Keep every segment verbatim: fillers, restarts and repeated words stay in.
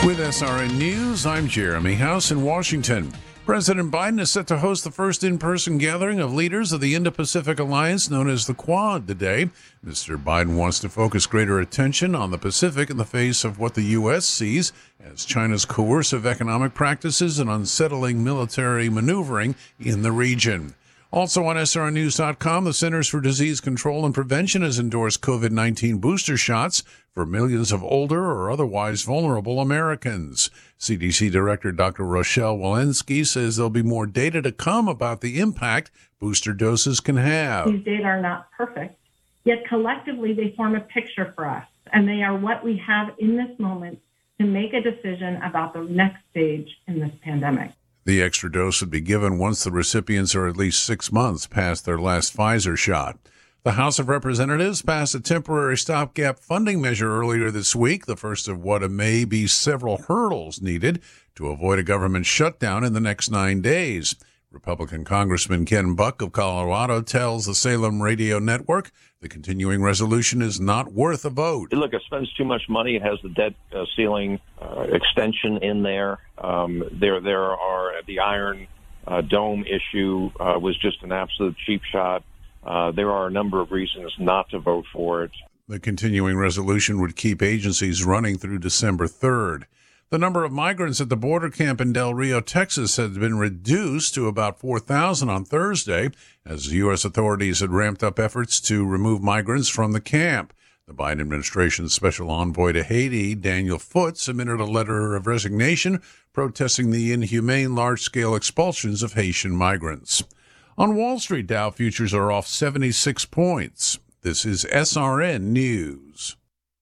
With S R N News, I'm Jeremy House in Washington. President Biden is set to host the first in-person gathering of leaders of the Indo-Pacific Alliance known as the Quad today. Mister Biden wants to focus greater attention on the Pacific in the face of what the U S sees as China's coercive economic practices and unsettling military maneuvering in the region. Also on S R N news dot com, the Centers for Disease Control and Prevention has endorsed COVID nineteen booster shots for millions of older or otherwise vulnerable Americans. C D C Director Doctor Rochelle Walensky says there'll be more data to come about the impact booster doses can have. These data are not perfect, yet collectively they form a picture for us, and they are what we have in this moment to make a decision about the next stage in this pandemic. The extra dose would be given once the recipients are at least six months past their last Pfizer shot. The House of Representatives passed a temporary stopgap funding measure earlier this week, the first of what may be several hurdles needed to avoid a government shutdown in the next nine days. Republican Congressman Ken Buck of Colorado tells the Salem Radio Network the continuing resolution is not worth a vote. Look, it spends too much money. It has the debt uh, ceiling uh, extension in there. Um, there, there are the Iron uh, Dome issue uh, was just an absolute cheap shot. Uh, there are a number of reasons not to vote for it. The continuing resolution would keep agencies running through December third. The number of migrants at the border camp in Del Rio, Texas, has been reduced to about four thousand on Thursday, as U S authorities had ramped up efforts to remove migrants from the camp. The Biden administration's special envoy to Haiti, Daniel Foote, submitted a letter of resignation protesting the inhumane large-scale expulsions of Haitian migrants. On Wall Street, Dow futures are off seventy-six points. This is S R N News.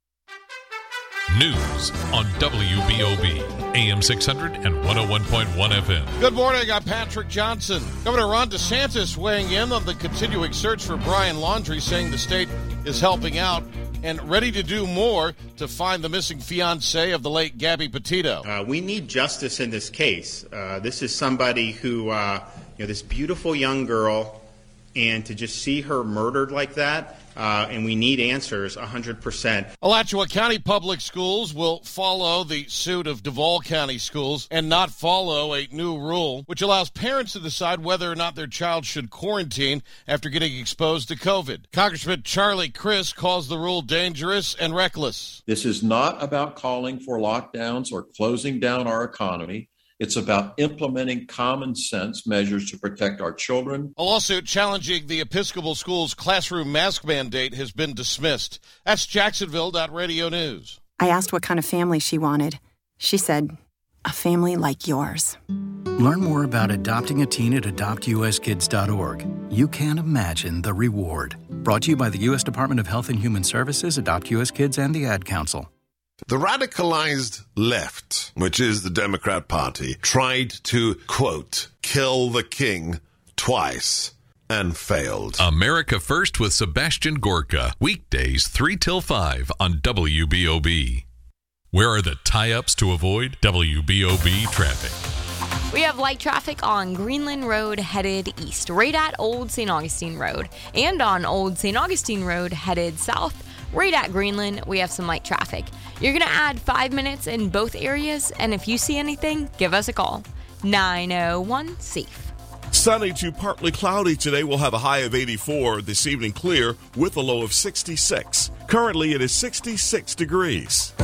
News on W B O B, A M six hundred and one oh one point one F M. Good morning, I'm Patrick Johnson. Governor Ron DeSantis weighing in on the continuing search for Brian Laundrie, saying the state is helping out and ready to do more to find the missing fiancé of the late Gabby Petito. Uh, we need justice in this case. Uh, this is somebody who, uh, you know, this beautiful young girl, and to just see her murdered like that, uh, and we need answers one hundred percent. Alachua County Public Schools will follow the suit of Duval County Schools and not follow a new rule which allows parents to decide whether or not their child should quarantine after getting exposed to COVID. Congressman Charlie Crist calls the rule dangerous and reckless. This is not about calling for lockdowns or closing down our economy. It's about implementing common sense measures to protect our children. A lawsuit challenging the Episcopal School's classroom mask mandate has been dismissed. That's Jacksonville Radio News. I asked what kind of family she wanted. She said, a family like yours. Learn more about adopting a teen at adopt u s kids dot org. You can't imagine the reward. Brought to you by the U S Department of Health and Human Services, Adopt U S Kids, and the Ad Council. The radicalized left, which is the Democrat Party, tried to, quote, kill the king twice and failed. America First with Sebastian Gorka, weekdays three till five on W B O B. Where are the tie-ups to avoid W B O B traffic? We have light traffic on Greenland Road headed east, right at Old Saint Augustine Road, and on Old Saint Augustine Road headed south, right at Greenland. We have some light traffic. You're going to add five minutes in both areas, and if you see anything, give us a call. nine oh one SAFE. Sunny to partly cloudy today. We'll have a high of eighty-four. This evening clear with a low of sixty-six. Currently it is sixty-six degrees.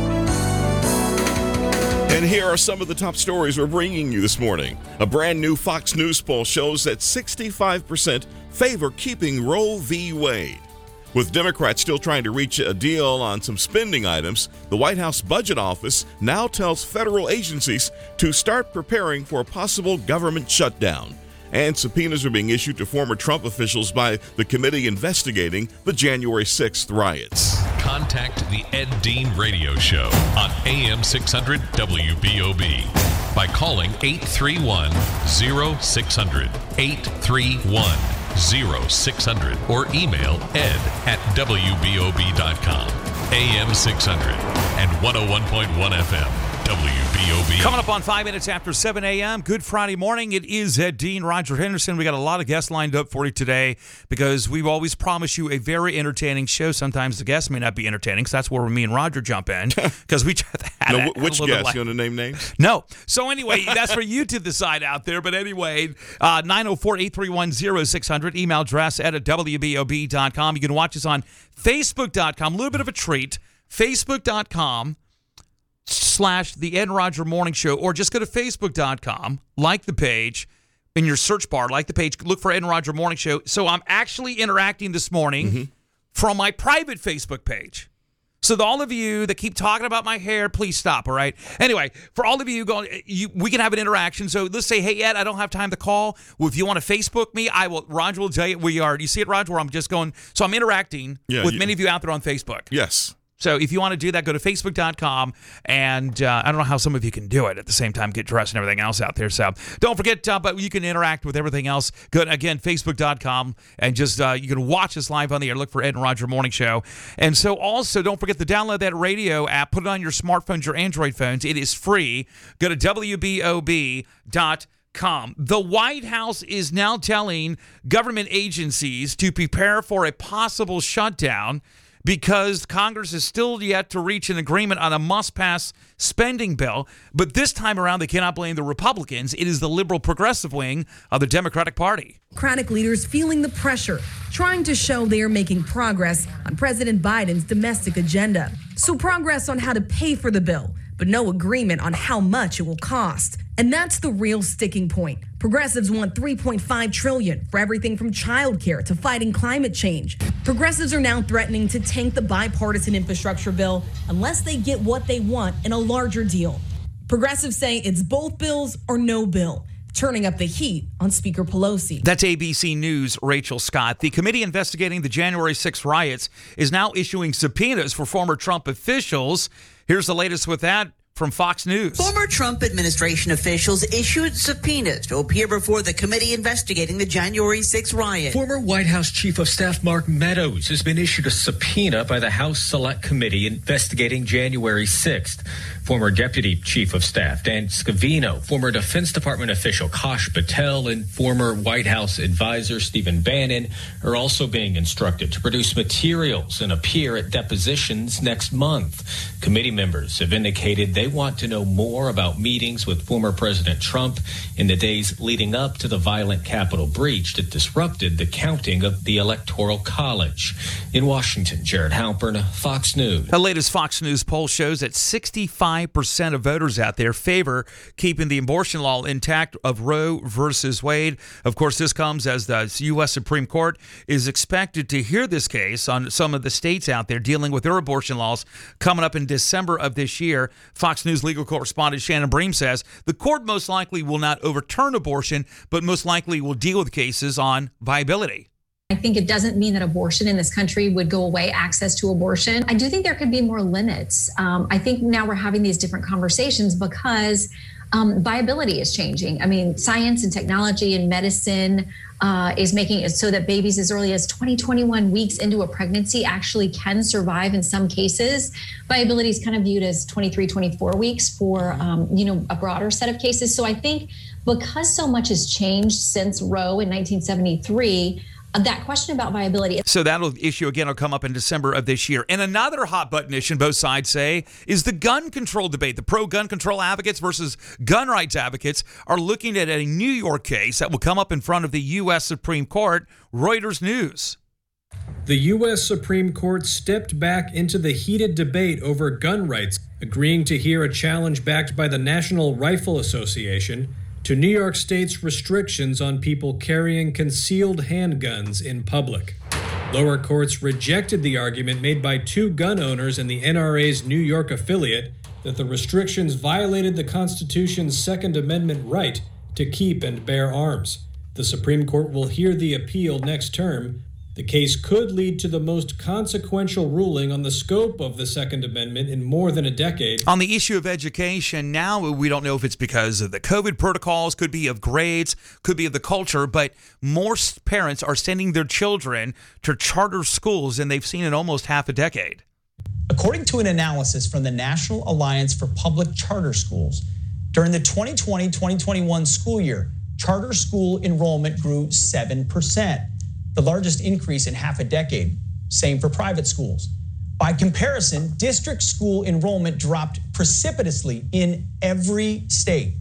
And here are some of the top stories we're bringing you this morning. A brand new Fox News poll shows that sixty-five percent favor keeping Roe v. Wade. With Democrats still trying to reach a deal on some spending items, the White House Budget Office now tells federal agencies to start preparing for a possible government shutdown. And subpoenas are being issued to former Trump officials by the committee investigating the January sixth riots. Contact the Ed Dean Radio Show on A M six hundred W B O B by calling eight three one, oh six hundred, eight three one, oh six hundred, or email ed at W B O B dot com. A M six hundred and one oh one point one F M. W B O B. Coming up on five minutes after seven a.m., Good Friday morning. It is Ed Dean, Roger Henderson. We got a lot of guests lined up for you today because we've always promised you a very entertaining show. Sometimes the guests may not be entertaining, so that's where me and Roger jump in because we try to add no, a, which a guest? like, You want to name names? No. So anyway, that's for you to decide out there. But anyway, uh, nine oh four, eight three one, oh six hundred, email address at W B O B dot com. You can watch us on Facebook dot com. A little bit of a treat. Facebook dot com slash the Ed and Roger Morning Show, or just go to Facebook dot com, like the page in your search bar, like the page, look for Ed and Roger Morning Show. So I'm actually interacting this morning mm-hmm. from my private Facebook page. So the, all of you that keep talking about my hair, please stop, all right? Anyway, for all of you, going, you, we can have an interaction. So let's say, hey, Ed, I don't have time to call. Well, if you want to Facebook me, I will. Roger will tell you we are. You see it, Roger, where I'm just going. So I'm interacting yeah, with you, many of you out there on Facebook. Yes. So if you want to do that, go to Facebook dot com, and uh, I don't know how some of you can do it at the same time, get dressed and everything else out there. So don't forget, uh, but you can interact with everything else. Go to, again, Facebook dot com, and just uh, you can watch us live on the air. Look for Ed and Roger Morning Show. And so also, don't forget to download that radio app. Put it on your smartphones, your Android phones. It is free. Go to W B O B dot com. The White House is now telling government agencies to prepare for a possible shutdown because Congress is still yet to reach an agreement on a must-pass spending bill. But this time around, they cannot blame the Republicans. It is the liberal progressive wing of the Democratic Party. Democratic leaders feeling the pressure, trying to show they are making progress on President Biden's domestic agenda. So progress on how to pay for the bill, but no agreement on how much it will cost. And that's the real sticking point. Progressives want three point five trillion dollars for everything from childcare to fighting climate change. Progressives are now threatening to tank the bipartisan infrastructure bill unless they get what they want in a larger deal. Progressives say it's both bills or no bill, turning up the heat on Speaker Pelosi. That's A B C News' Rachel Scott. The committee investigating the January sixth riots is now issuing subpoenas for former Trump officials. Here's the latest with that from Fox News. Former Trump administration officials issued subpoenas to appear before the committee investigating the January sixth riot. Former White House Chief of Staff Mark Meadows has been issued a subpoena by the House Select Committee investigating January sixth. Former Deputy Chief of Staff Dan Scavino, former Defense Department official Kash Patel, and former White House advisor Stephen Bannon are also being instructed to produce materials and appear at depositions next month. Committee members have indicated they want to know more about meetings with former President Trump in the days leading up to the violent Capitol breach that disrupted the counting of the Electoral College. In Washington, Jared Halpern, Fox News. The latest Fox News poll shows that sixty-five percent of voters out there favor keeping the abortion law intact of Roe versus Wade. Of course, this comes as the U S Supreme Court is expected to hear this case on some of the states out there dealing with their abortion laws coming up in December of this year. Fox News legal correspondent Shannon Bream says the court most likely will not overturn abortion, but most likely will deal with cases on viability. I think it doesn't mean that abortion in this country would go away, access to abortion. I do think there could be more limits. Um, I think now we're having these different conversations because um, viability is changing. I mean, science and technology and medicine uh, is making it so that babies as early as twenty, twenty-one weeks into a pregnancy actually can survive in some cases. Viability is kind of viewed as twenty-three, twenty-four weeks for, um, you know, a broader set of cases. So I think because so much has changed since Roe in nineteen seventy-three, that question about viability. So that'll issue again will come up in December of this year. And another hot button issue, both sides say, is the gun control debate. The pro-gun control advocates versus gun rights advocates are looking at a New York case that will come up in front of the U S Supreme Court. Reuters News. The U S Supreme Court stepped back into the heated debate over gun rights, agreeing to hear a challenge backed by the National Rifle Association to New York State's restrictions on people carrying concealed handguns in public. Lower courts rejected the argument made by two gun owners in the N R A's New York affiliate that the restrictions violated the Constitution's Second Amendment right to keep and bear arms. The Supreme Court will hear the appeal next term. The case could lead to the most consequential ruling on the scope of the Second Amendment in more than a decade. On the issue of education, now we don't know if it's because of the COVID protocols, could be of grades, could be of the culture, but more parents are sending their children to charter schools than they've seen in almost half a decade. According to an analysis from the National Alliance for Public Charter Schools, during the twenty twenty twenty twenty-one school year, charter school enrollment grew seven percent, the largest increase in half a decade. Same for private schools. By comparison, district school enrollment dropped precipitously in every state.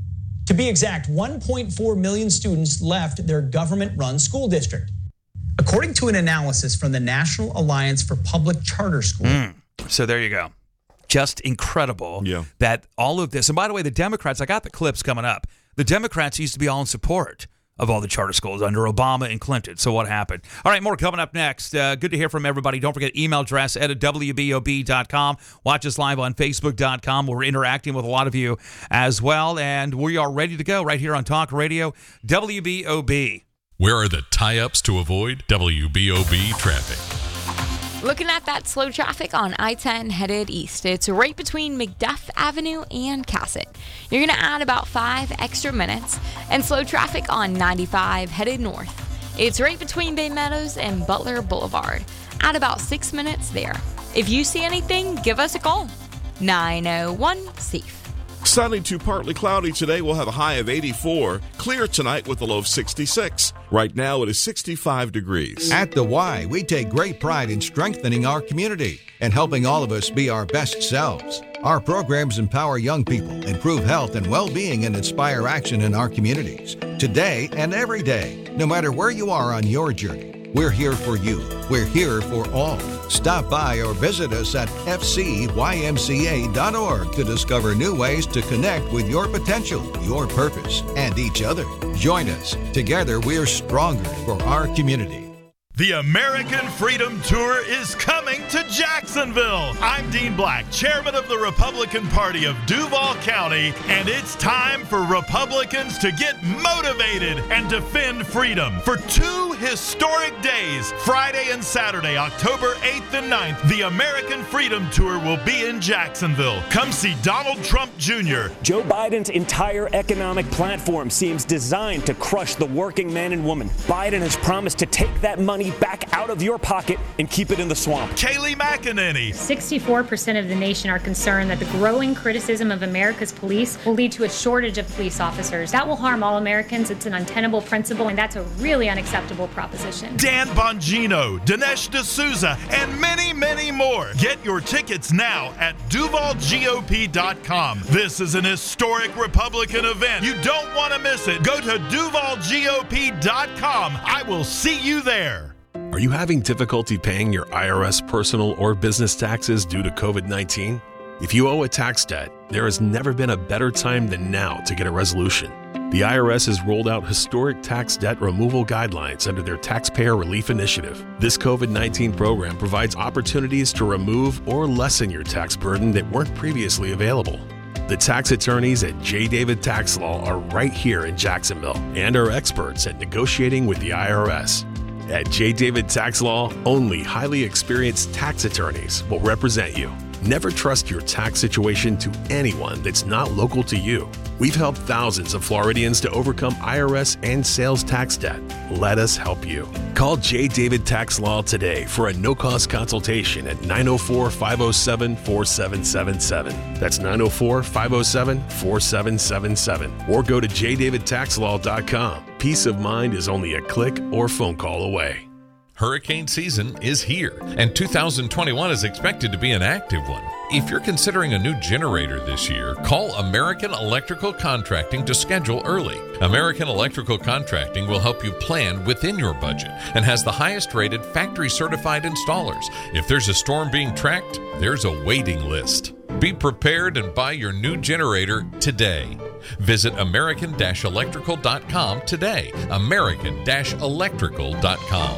To be exact, one point four million students left their government-run school district. According to an analysis from the National Alliance for Public Charter Schools. Mm. So there you go. Just incredible yeah. that all of this, and by the way, the Democrats, I got the clips coming up. The Democrats used to be all in support of all the charter schools under Obama and Clinton. So what happened? All right, more coming up next. Uh, good to hear from everybody. Don't forget, email address at W B O B dot com. Watch us live on Facebook dot com. We're interacting with a lot of you as well. And we are ready to go right here on Talk Radio W B O B. Where are the tie-ups to avoid? W B O B traffic. Looking at that slow traffic on I ten headed east. It's right between McDuff Avenue and Cassett. You're going to add about five extra minutes. And slow traffic on ninety-five headed north. It's right between Bay Meadows and Butler Boulevard. Add about six minutes there. If you see anything, give us a call. nine oh one SAFE. Sunny to partly cloudy today. We'll have a high of eighty-four. Clear tonight with a low of sixty-six. Right now it is sixty-five degrees. At the Y, we take great pride in strengthening our community and helping all of us be our best selves. Our programs empower young people, improve health and well-being, and inspire action in our communities. Today and every day, no matter where you are on your journey, we're here for you. We're here for all. Stop by or visit us at F C Y M C A dot org to discover new ways to connect with your potential, your purpose, and each other. Join us. Together, we're stronger for our community. The American Freedom Tour is coming to Jacksonville. I'm Dean Black, chairman of the Republican Party of Duval County, and it's time for Republicans to get motivated and defend freedom. For two historic days, Friday and Saturday, October eighth and ninth, the American Freedom Tour will be in Jacksonville. Come see Donald Trump Junior Joe Biden's entire economic platform seems designed to crush the working man and woman. Biden has promised to take that money back out of your pocket and keep it in the swamp. Kayleigh McEnany. sixty-four percent of the nation are concerned that the growing criticism of America's police will lead to a shortage of police officers. That will harm all Americans. It's an untenable principle, and that's a really unacceptable proposition. Dan Bongino, Dinesh D'Souza, and many, many more. Get your tickets now at Duval G O P dot com. This is an historic Republican event. You don't want to miss it. Go to Duval G O P dot com. I will see you there. Are you having difficulty paying your I R S personal or business taxes due to COVID nineteen? If you owe a tax debt, there has never been a better time than now to get a resolution. The I R S has rolled out historic tax debt removal guidelines under their Taxpayer Relief Initiative. This COVID nineteen program provides opportunities to remove or lessen your tax burden that weren't previously available. The tax attorneys at J. David Tax Law are right here in Jacksonville and are experts at negotiating with the I R S. At J. David Tax Law, only highly experienced tax attorneys will represent you. Never trust your tax situation to anyone that's not local to you. We've helped thousands of Floridians to overcome I R S and sales tax debt. Let us help you. Call J. David Tax Law today for a no-cost consultation at nine oh four, five oh seven, four seven seven seven. That's nine oh four, five oh seven, four seven seven seven. Or go to j david tax law dot com. Peace of mind is only a click or phone call away. Hurricane season is here, and two thousand twenty-one is expected to be an active one. If you're considering a new generator this year, call American Electrical Contracting to schedule early. American Electrical Contracting will help you plan within your budget and has the highest rated factory certified installers. If there's a storm being tracked, there's a waiting list. Be prepared and buy your new generator today. Visit american electrical dot com today. american electrical dot com.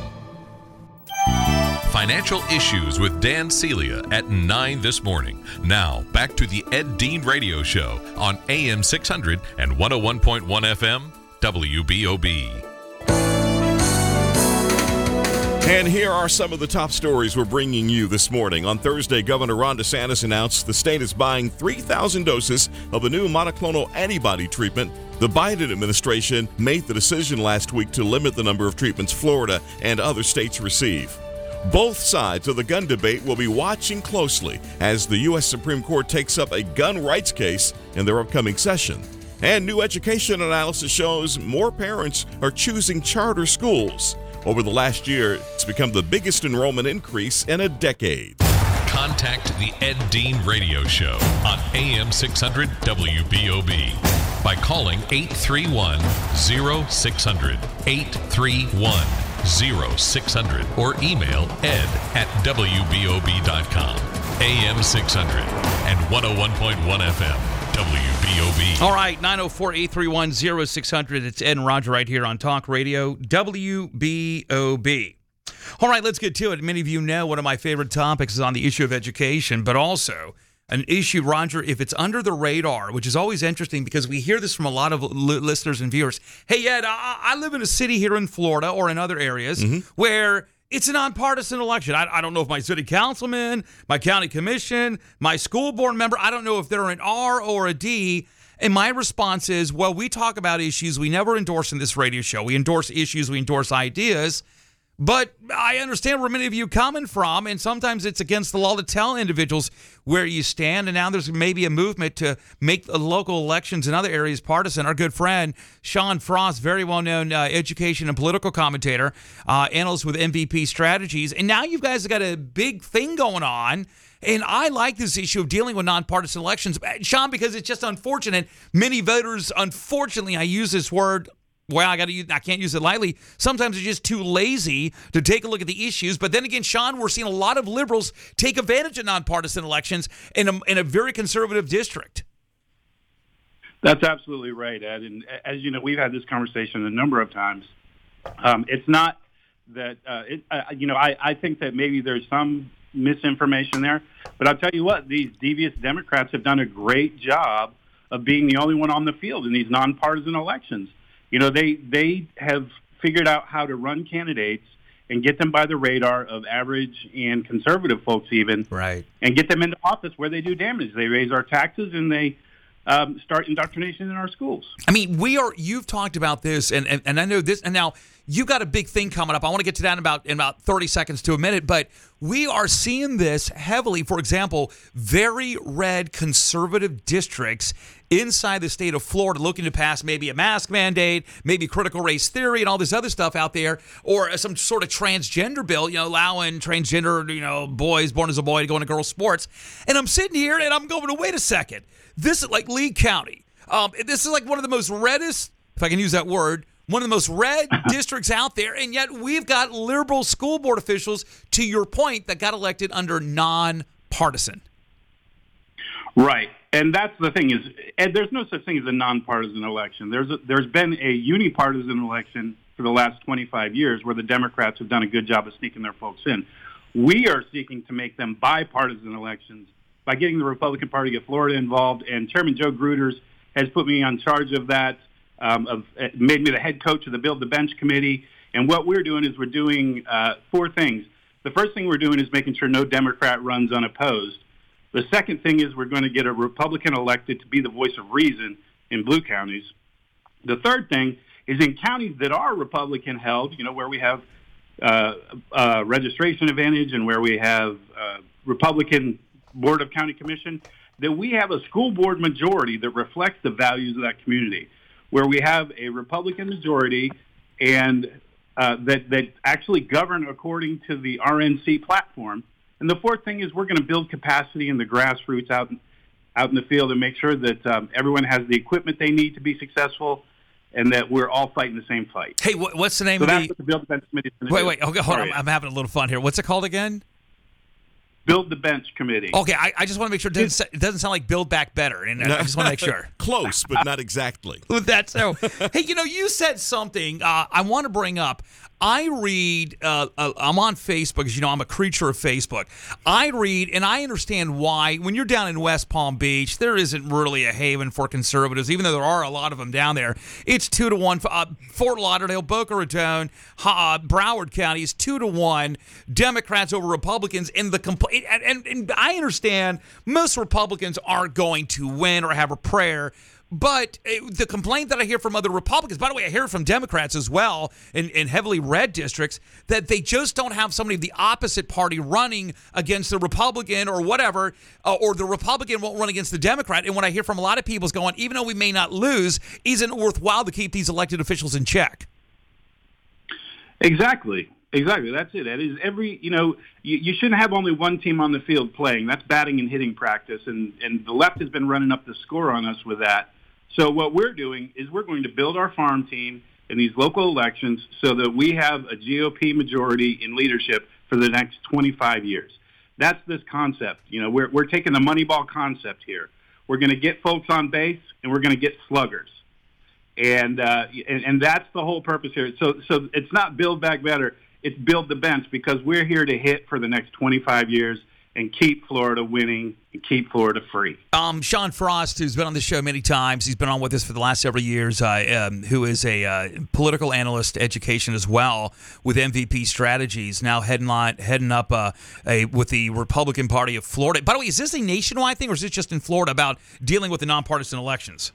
Financial Issues with Dan Celia at nine this morning. Now, back to the Ed Dean Radio Show on A M six hundred and one oh one point one F M, W B O B. And here are some of the top stories we're bringing you this morning. On Thursday, Governor Ron DeSantis announced the state is buying three thousand doses of the new monoclonal antibody treatment. The Biden administration made the decision last week to limit the number of treatments Florida and other states receive. Both sides of the gun debate will be watching closely as the U S Supreme Court takes up a gun rights case in their upcoming session. And new education analysis shows more parents are choosing charter schools. Over the last year, it's become the biggest enrollment increase in a decade. Contact the Ed Dean Radio Show on A M six hundred W B O B by calling eight three one, zero six zero zero, eight three one, zero six zero zero, or email ed at W B O B dot com. A M six hundred and one oh one point one F M. W B O B. All right, nine oh four, eight three one, zero six zero zero. It's Ed and Roger right here on Talk Radio, W B O B. All right, let's get to it. Many of you know one of my favorite topics is on the issue of education, but also an issue, Roger, if it's under the radar, which is always interesting because we hear this from a lot of li- listeners and viewers. Hey, Ed, I-, I live in a city here in Florida or in other areas mm-hmm. where it's a nonpartisan election. I, I don't know if my city councilman, my county commission, my school board member, I don't know if they're an R or a D. And my response is, well, we talk about issues we never endorse in this radio show. We endorse issues, we endorse ideas. But I understand where many of you are coming from, and sometimes it's against the law to tell individuals where you stand, and now there's maybe a movement to make the local elections in other areas partisan. Our good friend, Sean Frost, very well-known uh, education and political commentator, uh, analyst with M V P Strategies, and now you guys have got a big thing going on, and I like this issue of dealing with nonpartisan elections, Sean, because it's just unfortunate. Many voters, unfortunately, I use this word well, I got to. I can't use it lightly. Sometimes they're just too lazy to take a look at the issues. But then again, Sean, we're seeing a lot of liberals take advantage of nonpartisan elections in a, in a very conservative district. That's absolutely right, Ed. And as you know, we've had this conversation a number of times. Um, it's not that, uh, it, uh, you know, I, I think that maybe there's some misinformation there. But I'll tell you what, these devious Democrats have done a great job of being the only one on the field in these nonpartisan elections. You know, they, they have figured out how to run candidates and get them by the radar of average and conservative folks even. Right. And get them into office where they do damage. They raise our taxes and they um, start indoctrination in our schools. I mean, we are, you've talked about this, and, and, and I know this, and now you've got a big thing coming up. I want to get to that in about, in about thirty seconds to a minute, but we are seeing this heavily. For example, very red conservative districts inside the state of Florida looking to pass maybe a mask mandate, maybe critical race theory and all this other stuff out there, or some sort of transgender bill, you know, allowing transgender, you know, boys born as a boy to go into girls' sports. And I'm sitting here and I'm going, wait a second. This is like Lee County. Um, this is like one of the most reddest, if I can use that word, one of the most red districts out there, and yet we've got liberal school board officials, to your point, that got elected under nonpartisan. Right. And that's the thing is, Ed, there's no such thing as a nonpartisan election. There's a, there's been a unipartisan election for the last twenty-five years where the Democrats have done a good job of sneaking their folks in. We are seeking to make them bipartisan elections by getting the Republican Party of Florida involved, and Chairman Joe Gruters has put me on charge of that, um, of, uh, made me the head coach of the Build the Bench Committee. And what we're doing is we're doing uh, four things. The first thing we're doing is making sure no Democrat runs unopposed. The second thing is we're going to get a Republican elected to be the voice of reason in blue counties. The third thing is in counties that are Republican held, you know, where we have uh, uh, registration advantage and where we have uh, Republican Board of County Commission, that we have a school board majority that reflects the values of that community, where we have a Republican majority and uh, that, that actually govern according to the R N C platform. And the fourth thing is we're going to build capacity in the grassroots out, out in the field and make sure that um, everyone has the equipment they need to be successful and that we're all fighting the same fight. Hey, what's the name so of that's the... what the Build the Bench Committee is going to Wait, do. wait, okay, hold on. I'm having a little fun here. What's it called again? Build the Bench Committee. Okay, I, I just want to make sure it doesn't, it doesn't sound like Build Back Better, and I just want to make sure. Close, but not exactly. That's so. Hey, you know, you said something uh, I want to bring up. I read, uh, uh, I'm on Facebook, because, you know, I'm a creature of Facebook. I read, and I understand why, when you're down in West Palm Beach, there isn't really a haven for conservatives, even though there are a lot of them down there. It's two to one. Uh, Fort Lauderdale, Boca Raton, uh, Broward County is two to one. Democrats over Republicans. And, the compl- and, and, and I understand most Republicans aren't going to win or have a prayer. But uh, the complaint that I hear from other Republicans, by the way, I hear it from Democrats as well in, in heavily red districts, that they just don't have somebody of the opposite party running against the Republican or whatever, uh, or the Republican won't run against the Democrat. And what I hear from a lot of people is going, even though we may not lose, isn't it worthwhile to keep these elected officials in check? Exactly. Exactly. That's it. That is every, you know, you, you shouldn't have only one team on the field playing. That's batting and hitting practice. And, and the left has been running up the score on us with that. So what we're doing is we're going to build our farm team in these local elections so that we have a G O P majority in leadership for the next twenty-five years. That's this concept. You know, we're, we're taking the Moneyball concept here. We're going to get folks on base and we're going to get sluggers. And, uh, and, and that's the whole purpose here. So, so it's not build back better. It's build the bench, because we're here to hit for the next twenty-five years and keep Florida winning and keep Florida free. Um, Sean Frost, who's been on the show many times, he's been on with us for the last several years, uh, um, who is a uh, political analyst, education as well, with M V P Strategies, now heading, on, heading up uh, a, with the Republican Party of Florida. By the way, is this a nationwide thing, or is this just in Florida about dealing with the nonpartisan elections?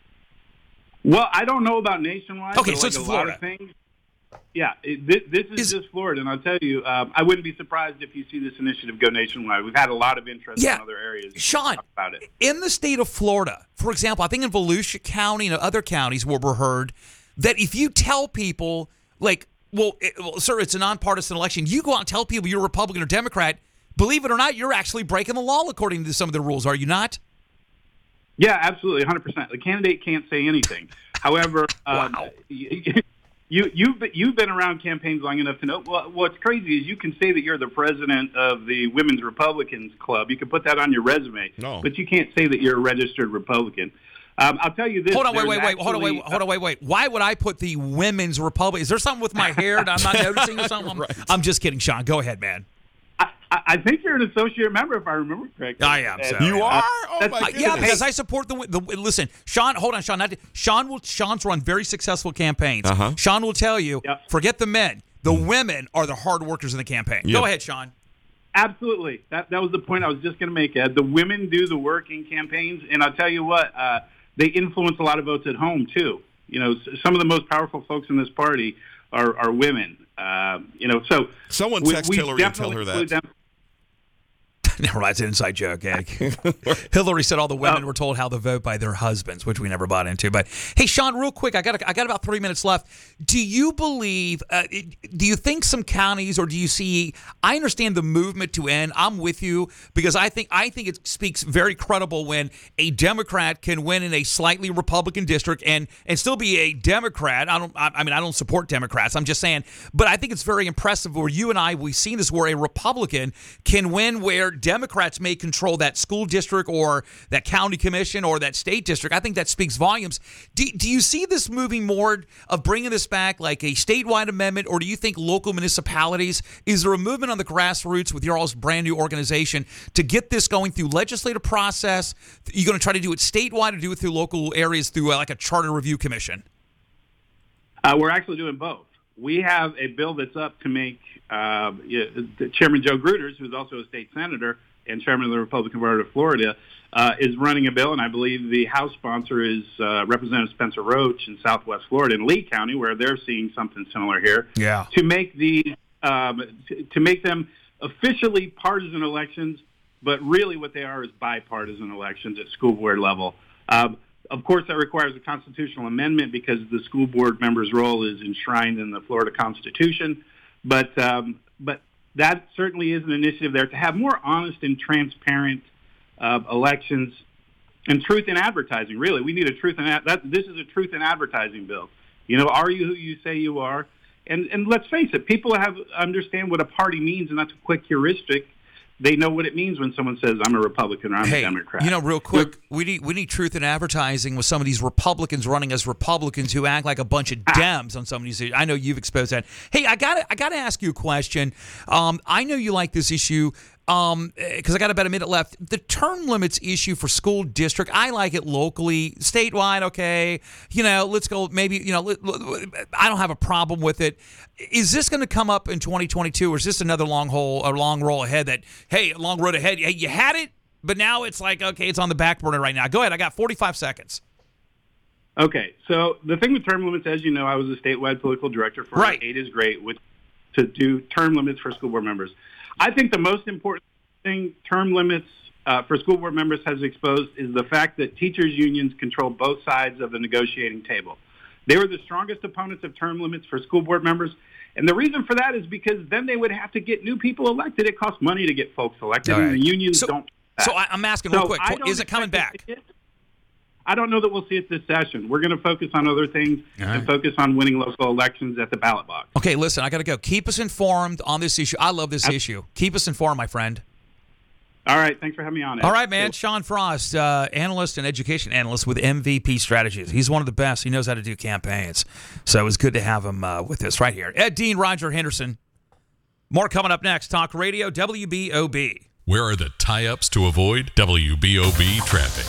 Well, I don't know about nationwide. Okay, so like it's a Florida. Lot of things. Yeah, it, this, this is, is just Florida, and I'll tell you, um, I wouldn't be surprised if you see this initiative go nationwide. We've had a lot of interest yeah. in other areas. Sean, about it. In the state of Florida, for example, I think in Volusia County and other counties where we're heard, that if you tell people, like, well, it, well, sir, it's a nonpartisan election, you go out and tell people you're Republican or Democrat, believe it or not, you're actually breaking the law according to some of the rules, are you not? Yeah, absolutely, one hundred percent. The candidate can't say anything. However, um, wow. You, you've, been, you've been around campaigns long enough to know, well, what's crazy is you can say that you're the president of the Women's Republicans Club. You can put that on your resume, no. but you can't say that you're a registered Republican. Um, I'll tell you this. Hold on, wait, wait, wait. Actually, hold on, wait, hold on, wait, wait. Why would I put the Women's Republic? Is there something with my hair that I'm not noticing or something? Right. I'm just kidding, Sean. Go ahead, man. I, I think you're an associate member, if I remember correctly. I am. So. You are? Oh, my uh, goodness. Yeah, because I support the, the. Listen, Sean, hold on, Sean. Not, Sean will. Sean's run very successful campaigns. Uh-huh. Sean will tell you, yep. forget the men. The women are the hard workers in the campaign. Yep. Go ahead, Sean. Absolutely. That that was the point I was just going to make, Ed. The women do the work in campaigns, and I'll tell you what, uh, they influence a lot of votes at home, too. You know, some of the most powerful folks in this party are, are women. Uh, you know, so Someone we, text we Hillary and tell her that. Them. Never mind, it's an inside joke. Eh? Hillary said all the women oh. were told how to vote by their husbands, which we never bought into. But hey, Sean, real quick, I got I got about three minutes left. Do you believe? Uh, do you think some counties, or do you see? I understand the movement to end. I'm with you because I think I think it speaks very credible when a Democrat can win in a slightly Republican district and and still be a Democrat. I don't. I, I mean, I don't support Democrats. I'm just saying, but I think it's very impressive where you and I we've seen this where a Republican can win where Democrats may control that school district or that county commission or that state district. I think that speaks volumes. Do, do you see this moving more of bringing this back like a statewide amendment, or do you think local municipalities? Is there a movement on the grassroots with your all's brand new organization to get this going through legislative process? You're going to try to do it statewide or do it through local areas through uh, like a charter review commission? Uh, we're actually doing both. We have a bill that's up to make uh, Chairman Joe Gruters, who's also a state senator and chairman of the Republican Party of Florida, uh, is running a bill, and I believe the House sponsor is uh, Representative Spencer Roach in Southwest Florida in Lee County, where they're seeing something similar here. Yeah. To make these, um, to, to make them officially partisan elections, but really what they are is bipartisan elections at school board level. Um, Of course, that requires a constitutional amendment because the school board member's role is enshrined in the Florida Constitution. But um, but that certainly is an initiative there to have more honest and transparent uh, elections and truth in advertising. Really, we need a truth in ad- that. This is a truth in advertising bill. You know, are you who you say you are? And and let's face it, people have understand what a party means, and that's a quick heuristic. They know what it means when someone says, I'm a Republican or I'm hey, a Democrat. You know, real quick, we need we need truth in advertising with some of these Republicans running as Republicans who act like a bunch of Dems on some of these. I know you've exposed that. Hey, I got I got to ask you a question. Um, I know you like this issue um, because I got about a minute left. The term limits issue for school district, I like it locally, statewide. Okay, you know, let's go. Maybe you know, I don't have a problem with it. Is this going to come up in twenty twenty-two, or is this another long hole, a long roll ahead that, hey, long road ahead, hey, you had it, but now it's like, okay, it's on the back burner right now. Go ahead. I got forty-five seconds. Okay, so the thing with term limits, as you know, I was a statewide political director for right. Eight is Great, which to do term limits for school board members. I think the most important thing term limits uh, for school board members has exposed is the fact that teachers' unions control both sides of the negotiating table. They were the strongest opponents of term limits for school board members, and the reason for that is because then they would have to get new people elected. It costs money to get folks elected, All right. and the unions so, don't. So I, I'm asking real so quick, is it coming back? It. I don't know that we'll see it this session. We're going to focus on other things All and right. focus on winning local elections at the ballot box. Okay, listen, I got to go. Keep us informed on this issue. I love this That's- issue. Keep us informed, my friend. All right, thanks for having me on, Ed. All right, man. Sean Frost, uh, analyst and education analyst with M V P Strategies. He's one of the best. He knows how to do campaigns. So it was good to have him uh, with us right here. Ed Dean, Roger Henderson. More coming up next. Talk Radio, W B O B. Where are the tie-ups to avoid W B O B traffic?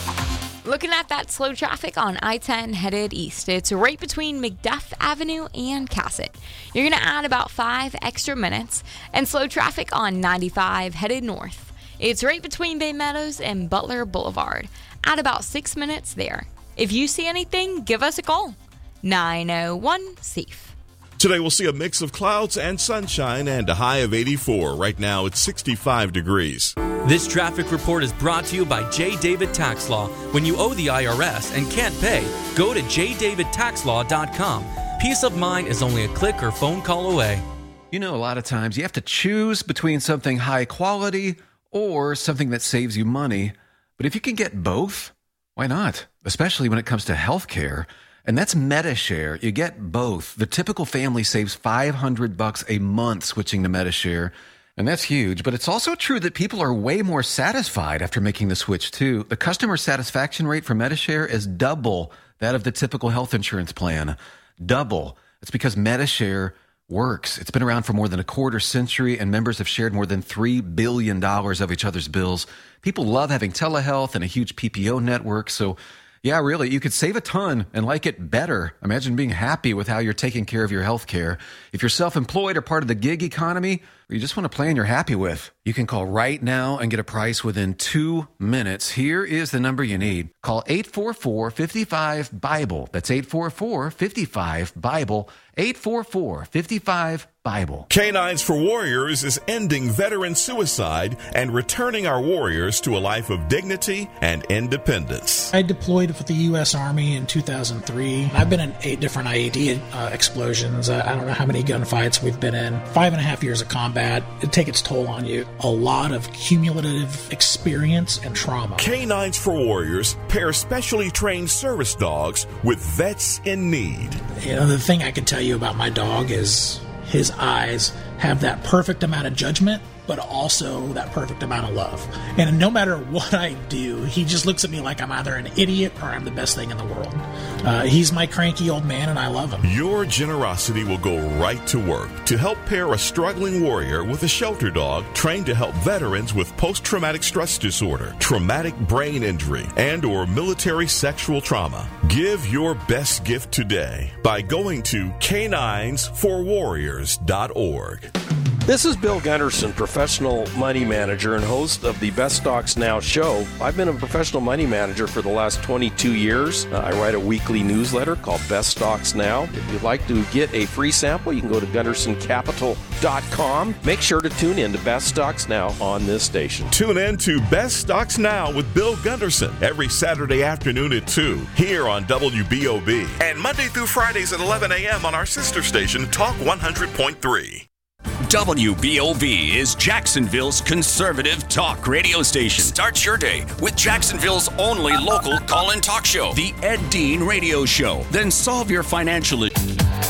Looking at that slow traffic on I ten headed east. It's right between McDuff Avenue and Cassett. You're going to add about five extra minutes. And slow traffic on ninety-five headed north. It's right between Bay Meadows and Butler Boulevard. Add about six minutes there. If you see anything, give us a call. nine oh one SAFE. Today we'll see a mix of clouds and sunshine and a high of eighty-four. Right now it's sixty-five degrees. This traffic report is brought to you by J. David Tax Law. When you owe the I R S and can't pay, go to j david tax law dot com. Peace of mind is only a click or phone call away. You know, a lot of times you have to choose between something high quality or something that saves you money. But if you can get both, why not? Especially when it comes to health care. And that's MediShare. You get both. The typical family saves five hundred bucks a month switching to MediShare. And that's huge. But it's also true that people are way more satisfied after making the switch, too. The customer satisfaction rate for MediShare is double that of the typical health insurance plan. Double. It's because MediShare works. It's been around for more than a quarter century, and members have shared more than three billion dollars of each other's bills. People love having telehealth and a huge P P O network, so yeah, really, you could save a ton and like it better. Imagine being happy with how you're taking care of your health care. If you're self-employed or part of the gig economy, or you just want a plan you're happy with, you can call right now and get a price within two minutes. Here is the number you need. Call eight four four, five five, BIBLE. That's eight four four, five five, BIBLE. eight four four, five five, BIBLE. Canines for Warriors is ending veteran suicide and returning our warriors to a life of dignity and independence. I deployed with the U S Army in two thousand three. I've been in eight different I E D uh, explosions. Uh, I don't know how many gunfights we've been in. Five and a half years of combat. It takes its toll on you. A lot of cumulative experience and trauma. Canines for Warriors pair specially trained service dogs with vets in need. You know, the thing I can tell you about my dog is his eyes have that perfect amount of judgment, but also that perfect amount of love. And no matter what I do, he just looks at me like I'm either an idiot or I'm the best thing in the world. Uh, he's my cranky old man, and I love him. Your generosity will go right to work to help pair a struggling warrior with a shelter dog trained to help veterans with post-traumatic stress disorder, traumatic brain injury, and or military sexual trauma. Give your best gift today by going to canines for warriors dot org. This is Bill Gunderson, professional money manager and host of the Best Stocks Now show. I've been a professional money manager for the last twenty-two years. Uh, I write a weekly newsletter called Best Stocks Now. If you'd like to get a free sample, you can go to gunderson capital dot com. Make sure to tune in to Best Stocks Now on this station. Tune in to Best Stocks Now with Bill Gunderson every Saturday afternoon at two here on W B O B. And Monday through Fridays at eleven a.m. on our sister station, Talk one hundred point three. W B O B is Jacksonville's conservative talk radio station. Start your day with Jacksonville's only local call-in talk show, The Ed Dean Radio Show. Then solve your financial issues.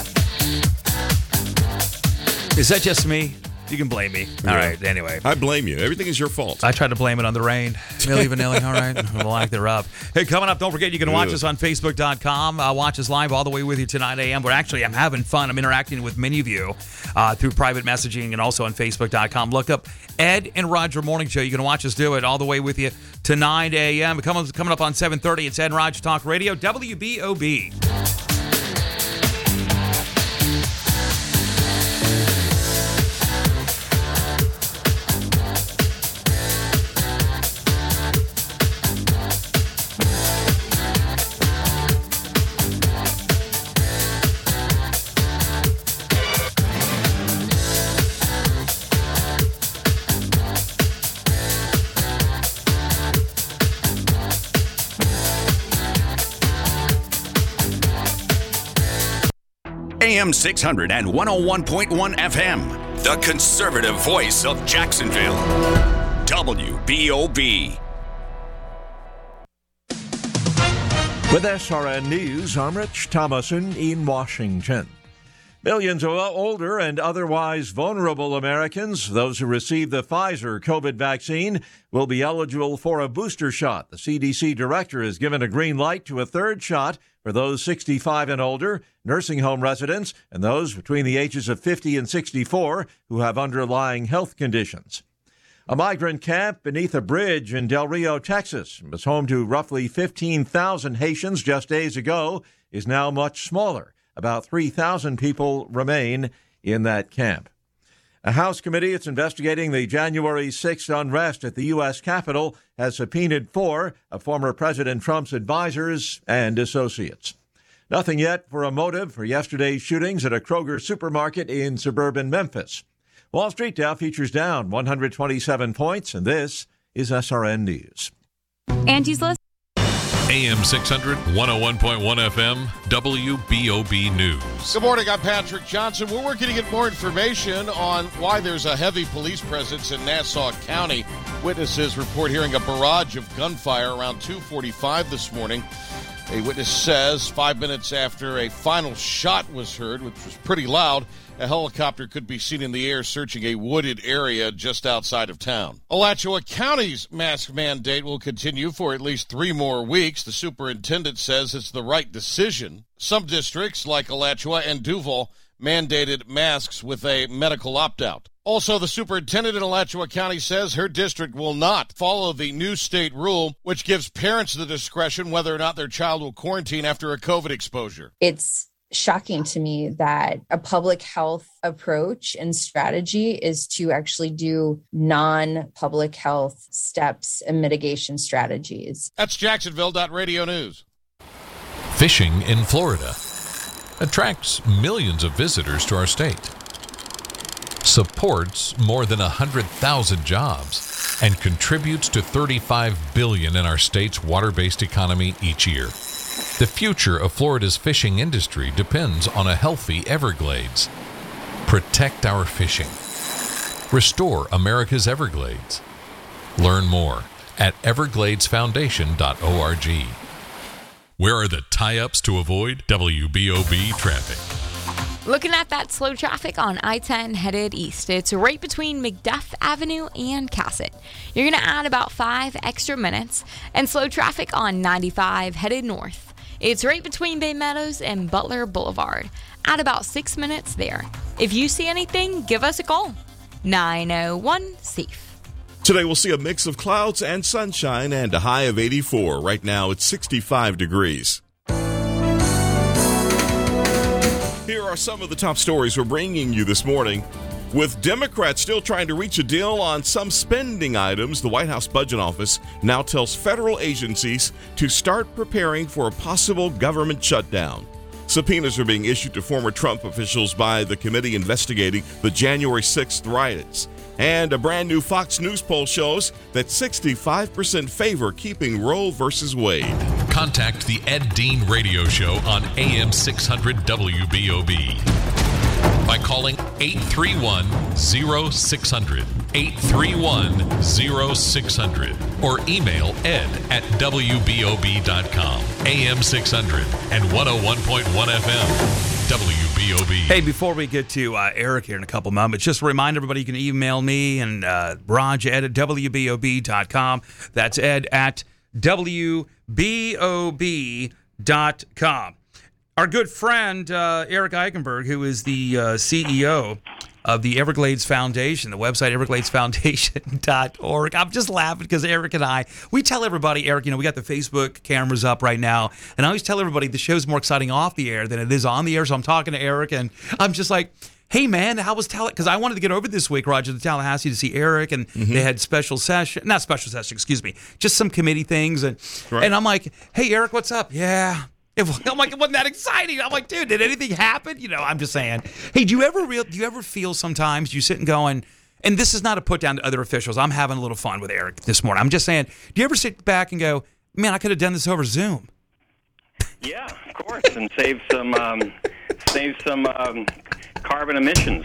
Is that just me? You can blame me. All Yeah. right, anyway. I blame you. Everything is your fault. I tried to blame it on the rain. Milli Vanilli, all right. The lack thereof. Hey, coming up, don't forget you can watch Ugh. us on Facebook dot com. Uh, watch us live all the way with you tonight a m. But actually, I'm having fun. I'm interacting with many of you uh, through private messaging and also on Facebook dot com. Look up Ed and Roger Morning Show. You can watch us do it all the way with you tonight a m. Coming, coming up on seven thirty, it's Ed and Roger Talk Radio, W B O B. A M six hundred and one oh one point one F M. The conservative voice of Jacksonville. W B O B. With S R N News, I'm Rich Thomason in Washington. Millions of older and otherwise vulnerable Americans, those who receive the Pfizer COVID vaccine, will be eligible for a booster shot. The C D C director has given a green light to a third shot for those sixty-five and older, nursing home residents, and those between the ages of fifty and sixty-four who have underlying health conditions. A migrant camp beneath a bridge in Del Rio, Texas, was home to roughly fifteen thousand Haitians just days ago, is now much smaller. About three thousand people remain in that camp. A House committee that's investigating the January sixth unrest at the U S Capitol has subpoenaed four of former President Trump's advisors and associates. Nothing yet for a motive for yesterday's shootings at a Kroger supermarket in suburban Memphis. Wall Street Dow features down one hundred twenty-seven points, and this is S R N News. Angie's List. A M six hundred, one oh one point one F M, W B O B News. Good morning, I'm Patrick Johnson. We're working to get more information on why there's a heavy police presence in Nassau County. Witnesses report hearing a barrage of gunfire around two forty-five this morning. A witness says five minutes after a final shot was heard, which was pretty loud, a helicopter could be seen in the air searching a wooded area just outside of town. Alachua County's mask mandate will continue for at least three more weeks. The superintendent says it's the right decision. Some districts, like Alachua and Duval, mandated masks with a medical opt-out. Also, the superintendent in Alachua County says her district will not follow the new state rule, which gives parents the discretion whether or not their child will quarantine after a COVID exposure. It's shocking to me that a public health approach and strategy is to actually do non-public health steps and mitigation strategies. That's Jacksonville Radio News. Fishing in Florida attracts millions of visitors to our state, supports more than one hundred thousand jobs, and contributes to thirty-five billion dollars in our state's water-based economy each year. The future of Florida's fishing industry depends on a healthy Everglades. Protect our fishing. Restore America's Everglades. Learn more at everglades foundation dot org. Where are the tie-ups to avoid W B O B traffic? Looking at that slow traffic on I ten headed east. It's right between McDuff Avenue and Cassett. You're going to add about five extra minutes. And slow traffic on ninety-five headed north. It's right between Bay Meadows and Butler Boulevard. Add about six minutes there. If you see anything, give us a call. nine oh one SAFE. Today we'll see a mix of clouds and sunshine and a high of eighty-four. Right now it's sixty-five degrees. Here are some of the top stories we're bringing you this morning. With Democrats still trying to reach a deal on some spending items, the White House Budget Office now tells federal agencies to start preparing for a possible government shutdown. Subpoenas are being issued to former Trump officials by the committee investigating the January sixth riots. And a brand new Fox News poll shows that sixty-five percent favor keeping Roe versus Wade. Contact the Ed Dean Radio Show on A M six hundred W B O B by calling eight three one, oh six hundred, eight three one, oh six hundred, or email ed at w b o b dot com. A M six hundred and one oh one point one F M. W B O B. Hey, before we get to uh, Eric here in a couple moments, just a reminder, everybody, you can email me and uh, Raj ed at w b o b dot com. That's ed at w b o b dot com. Our good friend, uh, Eric Eichenberg, who is the uh, C E O of the Everglades Foundation, the website everglades foundation dot org. I'm just laughing because Eric and I, we tell everybody, Eric, you know, we got the Facebook cameras up right now, and I always tell everybody the show's more exciting off the air than it is on the air, so I'm talking to Eric, and I'm just like, hey, man, how was Tallahassee? Because I wanted to get over this week, Roger, to Tallahassee to see Eric, and mm-hmm. they had special session, not special session, excuse me, just some committee things, and right. and I'm like, hey, Eric, what's up? Yeah. It, I'm like, it wasn't that exciting. I'm like, dude, did anything happen? You know, I'm just saying. Hey, do you ever real? Do you ever feel sometimes you sit and going, and this is not a put down to other officials. I'm having a little fun with Eric this morning. I'm just saying, do you ever sit back and go, man, I could have done this over Zoom? Yeah, of course, and save some um, save some um, carbon emissions.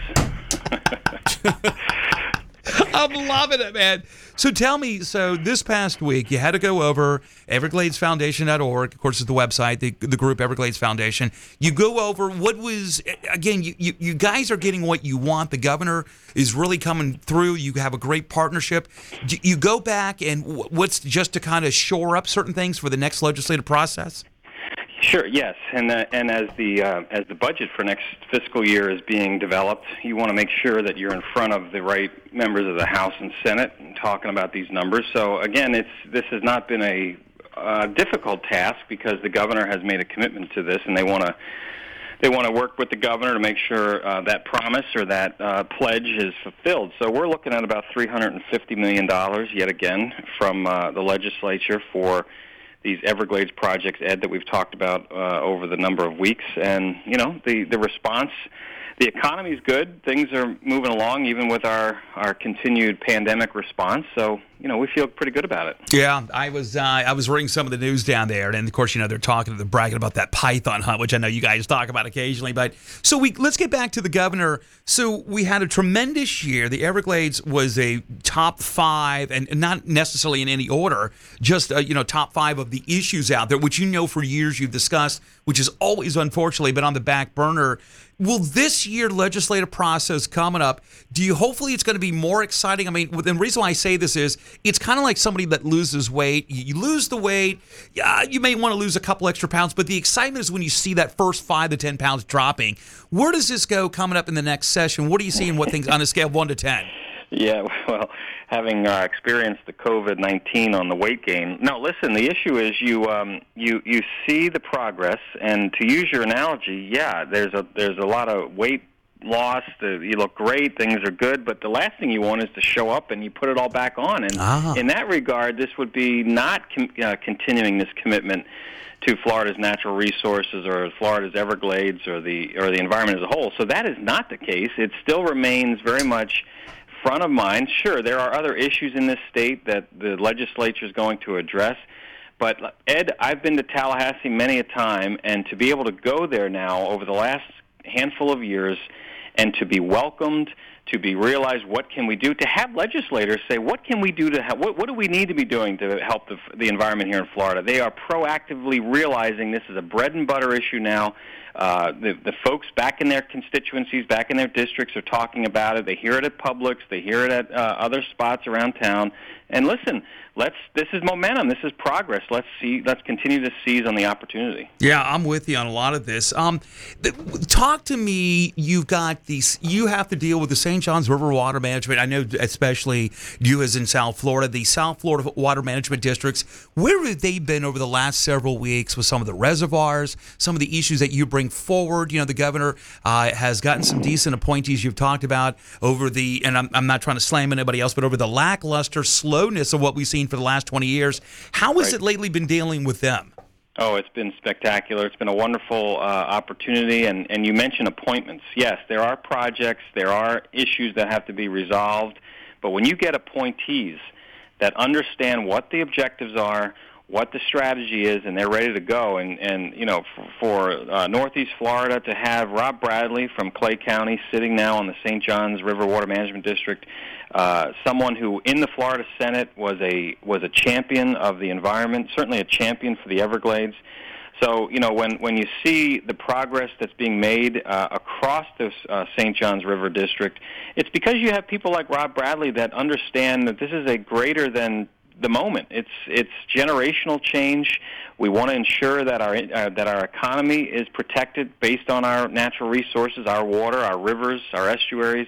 I'm loving it, man. So tell me, so this past week, you had to go over Everglades Foundation dot org, of course, is the website, the, the group Everglades Foundation. You go over what was, again, you, you, you guys are getting what you want. The governor is really coming through. You have a great partnership. You go back and what's just to kind of shore up certain things for the next legislative process? Sure. Yes, and uh, and as the uh, as the budget for next fiscal year is being developed, you want to make sure that you're in front of the right members of the House and Senate and talking about these numbers. So again, it's this has not been a uh, difficult task because the governor has made a commitment to this, and they want to they want to work with the governor to make sure uh, that promise or that uh, pledge is fulfilled. So we're looking at about three hundred fifty million dollars yet again from uh, the legislature for these Everglades projects, Ed, that we've talked about uh, over the number of weeks. And, you know, the, the response, the economy is good. Things are moving along, even with our, our continued pandemic response. So, you know, we feel pretty good about it. Yeah, I was uh, I was reading some of the news down there, and of course, you know, they're talking, they're bragging about that python hunt, which I know you guys talk about occasionally. But so we let's get back to the governor. So we had a tremendous year. The Everglades was a top five, and not necessarily in any order, just uh, you know, top five of the issues out there, which you know for years you've discussed, which has always unfortunately been on the back burner. Will this year legislative process coming up, do you hopefully it's going to be more exciting? I mean, the reason why I say this is it's kind of like somebody that loses weight. You lose the weight, yeah, you may want to lose a couple extra pounds, but the excitement is when you see that first five to ten pounds dropping. Where does this go coming up in the next session? What are you seeing? What things on a scale of one to ten? Yeah, well, having uh, experienced the COVID nineteen on the weight gain. No, listen, the issue is you um, you you see the progress, and to use your analogy, yeah, there's a there's a lot of weight loss. Uh, you look great, things are good, but the last thing you want is to show up and you put it all back on. And ah. in that regard, this would be not com- uh, continuing this commitment to Florida's natural resources or Florida's Everglades or the or the environment as a whole. So that is not the case. It still remains very much front of mind. Sure, there are other issues in this state that the legislature is going to address. But, Ed, I've been to Tallahassee many a time, and to be able to go there now over the last handful of years and to be welcomed, to be realized what can we do, to have legislators say what can we do to help, what, what do we need to be doing to help the, the environment here in Florida. They are proactively realizing this is a bread and butter issue now. Uh, the, the folks back in their constituencies, back in their districts are talking about it. They hear it at Publix. They hear it at uh, other spots around town. And listen, let's. This is momentum. This is progress. Let's see. Let's continue to seize on the opportunity. Yeah, I'm with you on a lot of this. Um, th- talk to me. You've got these. You have to deal with the Saint Johns River Water Management. I know, especially you as in South Florida, the South Florida Water Management Districts. Where have they been over the last several weeks with some of the reservoirs, some of the issues that you bring forward? You know, the governor uh, has gotten some decent appointees you've talked about over the, and I'm, I'm not trying to slam anybody else, but over the lackluster slowness of what we've seen for the last twenty years. How has Right. it lately been dealing with them? Oh, it's been spectacular. It's been a wonderful uh, opportunity. And, and you mentioned appointments. Yes, there are projects, there are issues that have to be resolved. But when you get appointees that understand what the objectives are, what the strategy is, and they're ready to go. And, and you know, for, for uh, Northeast Florida to have Rob Bradley from Clay County sitting now on the Saint Johns River Water Management District, uh, someone who in the Florida Senate was a was a champion of the environment, certainly a champion for the Everglades. So, you know, when, when you see the progress that's being made uh, across this uh, Saint Johns River District, it's because you have people like Rob Bradley that understand that this is a greater than the moment. It's it's generational change. We want to ensure that our uh, that our economy is protected based on our natural resources, our water, our rivers, our estuaries.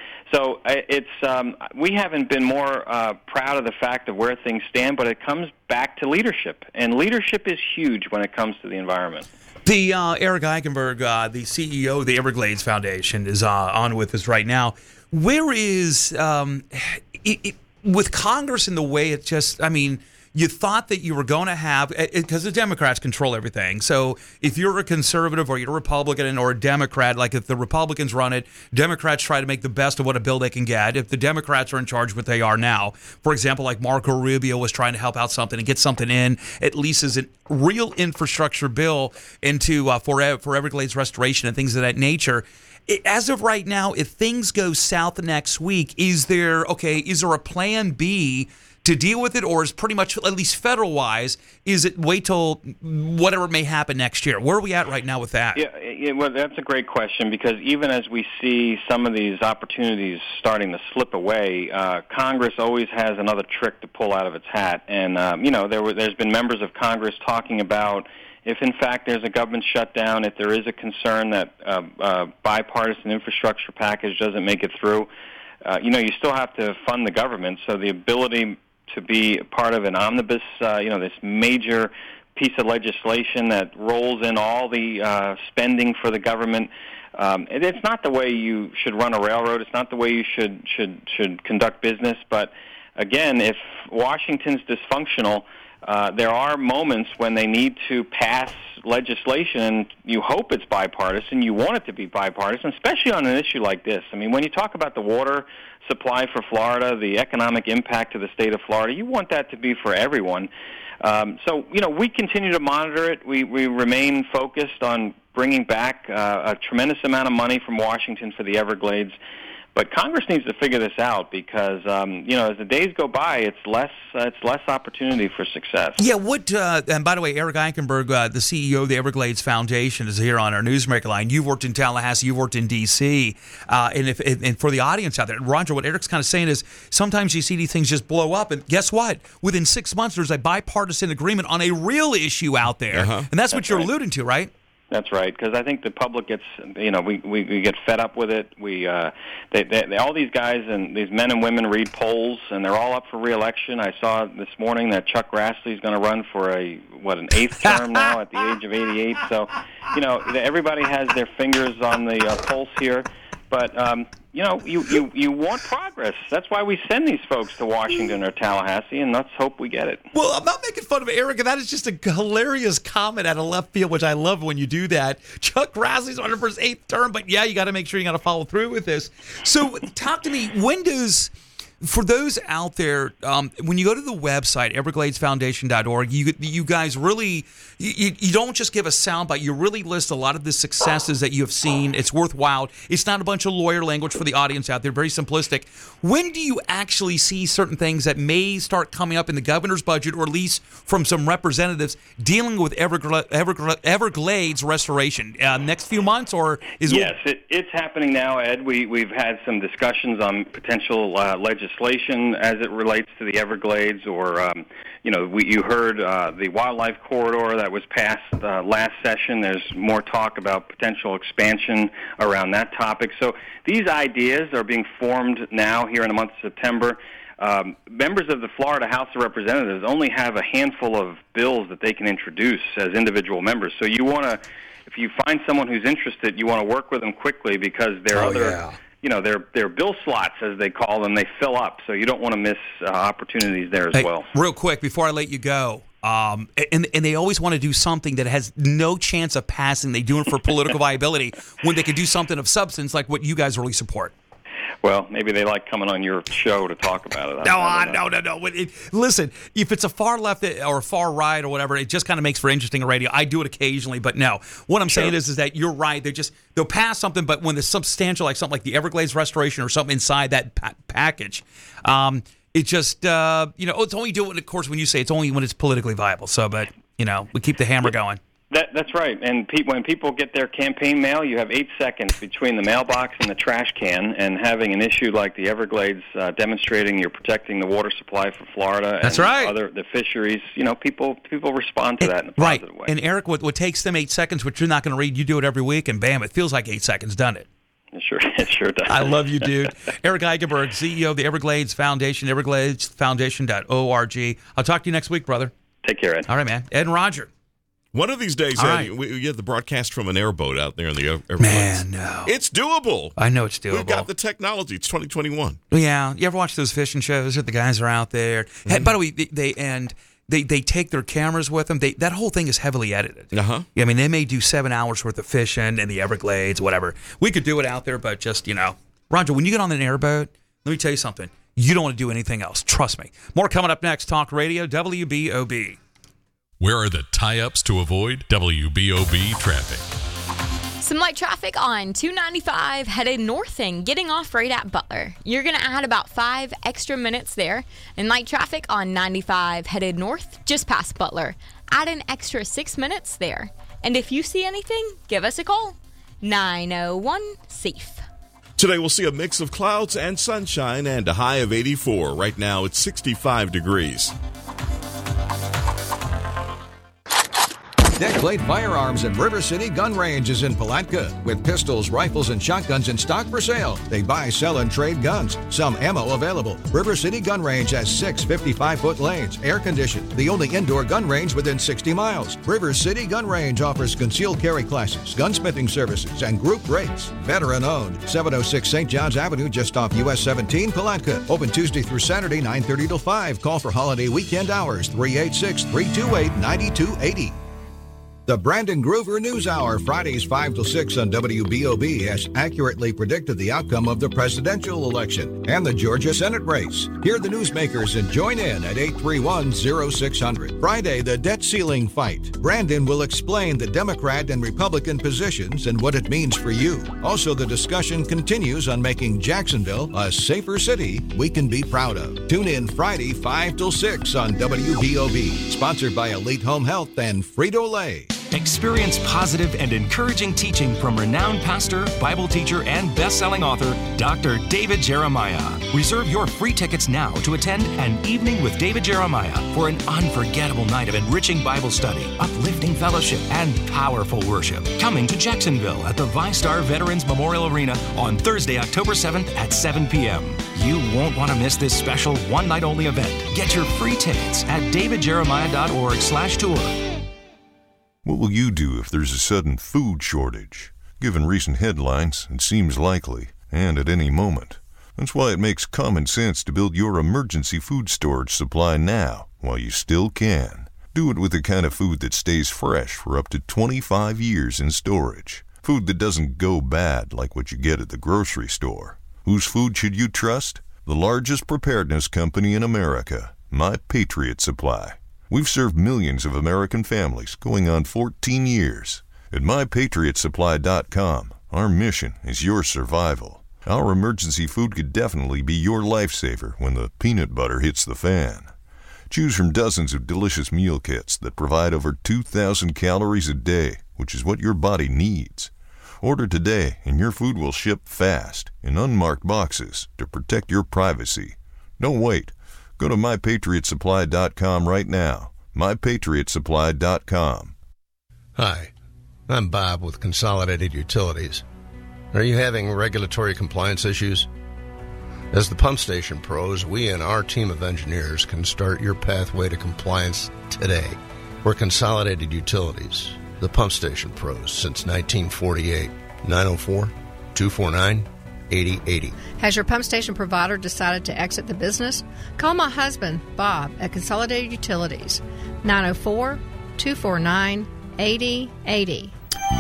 So it's um, we haven't been more uh, proud of the fact of where things stand, but it comes back to leadership, and leadership is huge when it comes to the environment. The uh, Eric Eichenberg, uh, the C E O of the Everglades Foundation, is uh, on with us right now. Where is um, it, it, with Congress in the way it just, I mean, you thought that you were going to have, because the Democrats control everything. So if you're a conservative or you're a Republican or a Democrat, like if the Republicans run it, Democrats try to make the best of what a bill they can get. If the Democrats are in charge, what they are now, for example, like Marco Rubio was trying to help out something and get something in, at least as a real infrastructure bill into uh, for, for Everglades restoration and things of that nature. As of right now, if things go south next week, is there okay? Is there a plan B to deal with it, or is pretty much, at least federal-wise, is it wait till whatever may happen next year? Where are we at right now with that? Yeah, yeah, well, that's a great question, because even as we see some of these opportunities starting to slip away, uh, Congress always has another trick to pull out of its hat. And, um, you know, there were, there's been members of Congress talking about if, in fact, there's a government shutdown, if there is a concern that uh, uh, bipartisan infrastructure package doesn't make it through, uh, you know, you still have to fund the government. So the ability to be part of an omnibus, uh, you know, this major piece of legislation that rolls in all the uh, spending for the government, um, it, it's not the way you should run a railroad. It's not the way you should should should conduct business. But again, if Washington's dysfunctional, Uh, there are moments when they need to pass legislation, and you hope it's bipartisan. You want it to be bipartisan, especially on an issue like this. I mean, when you talk about the water supply for Florida, the economic impact to the state of Florida, you want that to be for everyone. Um, so, you know, we continue to monitor it. We, we remain focused on bringing back uh, a tremendous amount of money from Washington for the Everglades. But Congress needs to figure this out because, um, you know, as the days go by, it's less uh, it's less opportunity for success. Yeah, what, uh, and by the way, Eric Eichenberg, uh, the C E O of the Everglades Foundation, is here on our Newsmaker line. You've worked in Tallahassee, you've worked in D C, uh, and, if, and for the audience out there, Roger, what Eric's kind of saying is sometimes you see these things just blow up, and guess what? Within six months, there's a bipartisan agreement on a real issue out there, uh-huh. and that's, that's what you're right. alluding to, right? That's right, because I think the public gets, you know, we, we, we get fed up with it. We, uh, they, they, they, all these guys and these men and women read polls, and they're all up for re-election. I saw this morning that Chuck Grassley is going to run for a, what, an eighth term now at the age of eighty-eight. So, you know, everybody has their fingers on the uh, pulse here. But, um, you know, you, you, you want progress. That's why we send these folks to Washington or Tallahassee, and let's hope we get it. Well, I'm not making fun of Eric, and that is just a hilarious comment out of left field, which I love when you do that. Chuck Grassley's running for his eighth term, but, yeah, you got to make sure you got to follow through with this. So talk to me, when does... For those out there, um, when you go to the website, everglades foundation dot org, you you guys really, you, you don't just give a soundbite. You really list a lot of the successes that you have seen. It's worthwhile. It's not a bunch of lawyer language for the audience out there, very simplistic. When do you actually see certain things that may start coming up in the governor's budget, or at least from some representatives dealing with Evergla- Evergla- Everglades restoration? Uh, next few months, or is Yes, it, it's happening now, Ed. We, we've had some discussions on potential uh, legislation legislation as it relates to the Everglades, or um, you know, we, you heard uh, the wildlife corridor that was passed uh, last session. There's more talk about potential expansion around that topic. So these ideas are being formed now here in the month of September. Um, members of the Florida House of Representatives only have a handful of bills that they can introduce as individual members. So you want to, if you find someone who's interested, you want to work with them quickly, because there are oh, other... Yeah. You know, they're, they're bill slots, as they call them. They fill up, so you don't want to miss uh, opportunities there as hey, well. Real quick, before I let you go, um, and, and they always want to do something that has no chance of passing. They do it for political viability when they could do something of substance like what you guys really support. Well, maybe they like coming on your show to talk about it. No, I, no, no, no. It, listen, if it's a far left or a far right or whatever, it just kind of makes for interesting radio. I do it occasionally, but no. What I'm sure. saying is, is that you're right. They just they'll pass something, but when there's substantial, like something like the Everglades restoration or something inside that pa- package, um, it just uh, you know, it's only doing. Of course, when you say it's only when it's politically viable. So, but you know, we keep the hammer going. That, that's right. And pe- when people get their campaign mail, you have eight seconds between the mailbox and the trash can, and having an issue like the Everglades uh, demonstrating you're protecting the water supply for Florida that's and right. other the fisheries, you know, people people respond to it, that in a positive right. way. And Eric, what, what takes them eight seconds, which you're not going to read, you do it every week, and bam, it feels like eight seconds, doesn't it? It sure, it sure does. I love you, dude. Eric Eichenberg, C E O of the Everglades Foundation, everglades foundation dot org. I'll talk to you next week, brother. Take care, Ed. All right, man. Ed and Roger. One of these days, All Ed, right. we, we get the broadcast from an airboat out there in the Everglades. Man, no. It's doable. I know it's doable. We've got the technology. It's twenty twenty-one. Yeah. You ever watch those fishing shows that the guys are out there? Mm-hmm. Hey, by the way, they, they and They they take their cameras with them. They that whole thing is heavily edited. Uh-huh. I mean, they may do seven hours worth of fishing in the Everglades, whatever. We could do it out there, but just, you know. Roger, when you get on an airboat, let me tell you something. You don't want to do anything else. Trust me. More coming up next. Talk Radio, W B O B. Where are the tie-ups to avoid W B O B traffic? Some light traffic on two ninety-five headed north and getting off right at Butler. You're going to add about five extra minutes there. And light traffic on ninety-five headed north just past Butler. Add an extra six minutes there. And if you see anything, give us a call. nine oh one SAFE. Today we'll see a mix of clouds and sunshine and a high of eighty-four. Right now it's sixty-five degrees. Deck Blade Firearms and River City Gun Range is in Palatka with pistols, rifles, and shotguns in stock for sale. They buy, sell, and trade guns. Some ammo available. River City Gun Range has six fifty-five-foot lanes, air-conditioned, the only indoor gun range within sixty miles. River City Gun Range offers concealed carry classes, gunsmithing services, and group rates. Veteran-owned. seven oh six Saint John's Avenue, just off U S seventeen, Palatka. Open Tuesday through Saturday, nine thirty till five. Call for holiday weekend hours, three eight six, three two eight, nine two eight zero. The Brandon Groover News Hour, Fridays five till six on W B O B, has accurately predicted the outcome of the presidential election and the Georgia Senate race. Hear the newsmakers and join in at eight three one, oh six hundred. Friday, the debt ceiling fight. Brandon will explain the Democrat and Republican positions and what it means for you. Also, the discussion continues on making Jacksonville a safer city we can be proud of. Tune in Friday, five till six on W B O B. Sponsored by Elite Home Health and Frito-Lay. Experience positive and encouraging teaching from renowned pastor, Bible teacher, and best-selling author, Doctor David Jeremiah. Reserve your free tickets now to attend an evening with David Jeremiah for an unforgettable night of enriching Bible study, uplifting fellowship, and powerful worship. Coming to Jacksonville at the ViStar Veterans Memorial Arena on Thursday, October seventh at seven p.m. You won't want to miss this special one-night-only event. Get your free tickets at davidjeremiah.org slash tour. What will you do if there's a sudden food shortage? Given recent headlines, it seems likely, and at any moment. That's why it makes common sense to build your emergency food storage supply now, while you still can. Do it with the kind of food that stays fresh for up to twenty-five years in storage. Food that doesn't go bad like what you get at the grocery store. Whose food should you trust? The largest preparedness company in America, My Patriot Supply. We've served millions of American families going on fourteen years. At my patriot supply dot com, our mission is your survival. Our emergency food could definitely be your lifesaver when the peanut butter hits the fan. Choose from dozens of delicious meal kits that provide over two thousand calories a day, which is what your body needs. Order today and your food will ship fast in unmarked boxes to protect your privacy. Don't wait. Go to my patriot supply dot com right now. my patriot supply dot com. Hi, I'm Bob with Consolidated Utilities. Are you having regulatory compliance issues? As the Pump Station Pros, we and our team of engineers can start your pathway to compliance today. We're Consolidated Utilities, the Pump Station Pros since nineteen forty-eight. nine oh four, two four nine, eighty eighty. Has your pump station provider decided to exit the business? Call my husband, Bob, at Consolidated Utilities, nine oh four, two four nine, eighty eighty.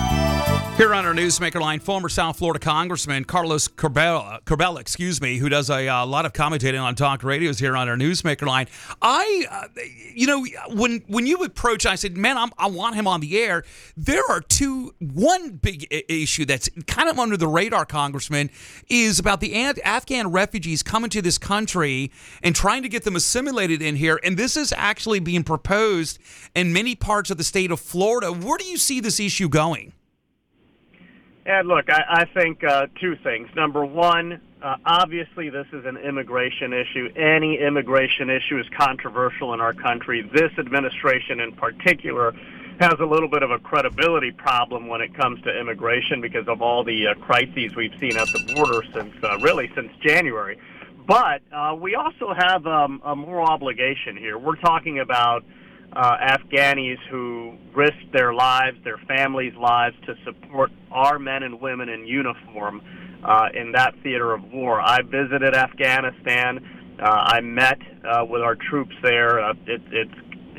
Here on our Newsmaker line, former South Florida Congressman Carlos Curbelo, Curbelo, excuse me, who does a, a lot of commentating on talk radios here on our Newsmaker line. I, uh, you know, when when you approach, I said, man, I'm, I want him on the air. There are two, one big I- issue that's kind of under the radar, Congressman, is about the Afghan refugees coming to this country and trying to get them assimilated in here. And this is actually being proposed in many parts of the state of Florida. Where do you see this issue going? And look, I, I think uh, two things. Number one, uh, obviously this is an immigration issue. Any immigration issue is controversial in our country. This administration in particular has a little bit of a credibility problem when it comes to immigration because of all the uh, crises we've seen at the border since, uh, really since January. But uh, we also have um, a moral obligation here. We're talking about Uh, Afghanis who risked their lives, their families' lives, to support our men and women in uniform uh, in that theater of war. I visited Afghanistan. Uh, I met uh, with our troops there. Uh, it, it's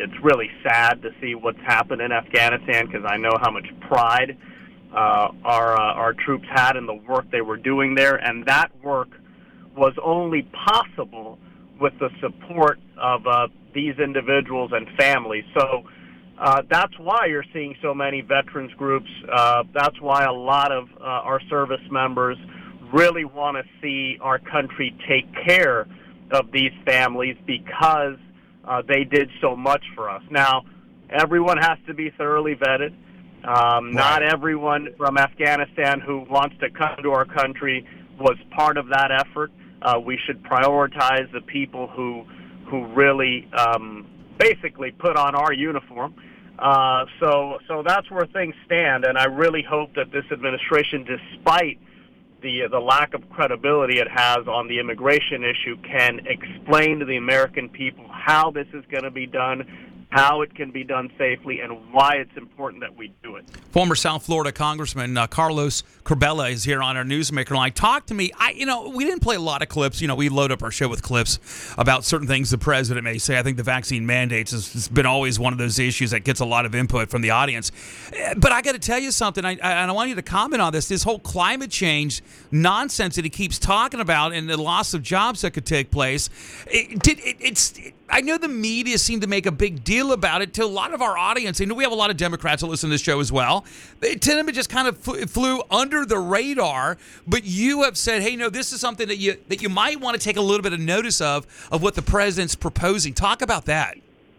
it's really sad to see what's happened in Afghanistan because I know how much pride uh, our uh, our troops had in the work they were doing there, and that work was only possible with the support of uh, these individuals and families. So uh, that's why you're seeing so many veterans groups. Uh, that's why a lot of uh, our service members really want to see our country take care of these families because uh, they did so much for us. Now, everyone has to be thoroughly vetted. Um, right. Not everyone from Afghanistan who wants to come to our country was part of that effort. Uh, we should prioritize the people who who really um, basically put on our uniform. Uh, so so that's where things stand, and I really hope that this administration, despite the the lack of credibility it has on the immigration issue, can explain to the American people how this is going to be done, how it can be done safely, and why it's important that we do it. Former South Florida Congressman uh, Carlos Curbelo is here on our Newsmaker line. Talk to me. I, you know, we didn't play a lot of clips. You know, we load up our show with clips about certain things the president may say. I think the vaccine mandates has, has been always one of those issues that gets a lot of input from the audience. But I got to tell you something, I, I, and I want you to comment on this. This whole climate change nonsense that he keeps talking about and the loss of jobs that could take place. It, did it, it's. It, I know the media seem to make a big deal about it to a lot of our audience. I know we have a lot of Democrats that listen to this show as well. They tend to just kind of flew under the radar, but you have said, hey, no, this is something that you that you might want to take a little bit of notice of, of what the president's proposing. Talk about that.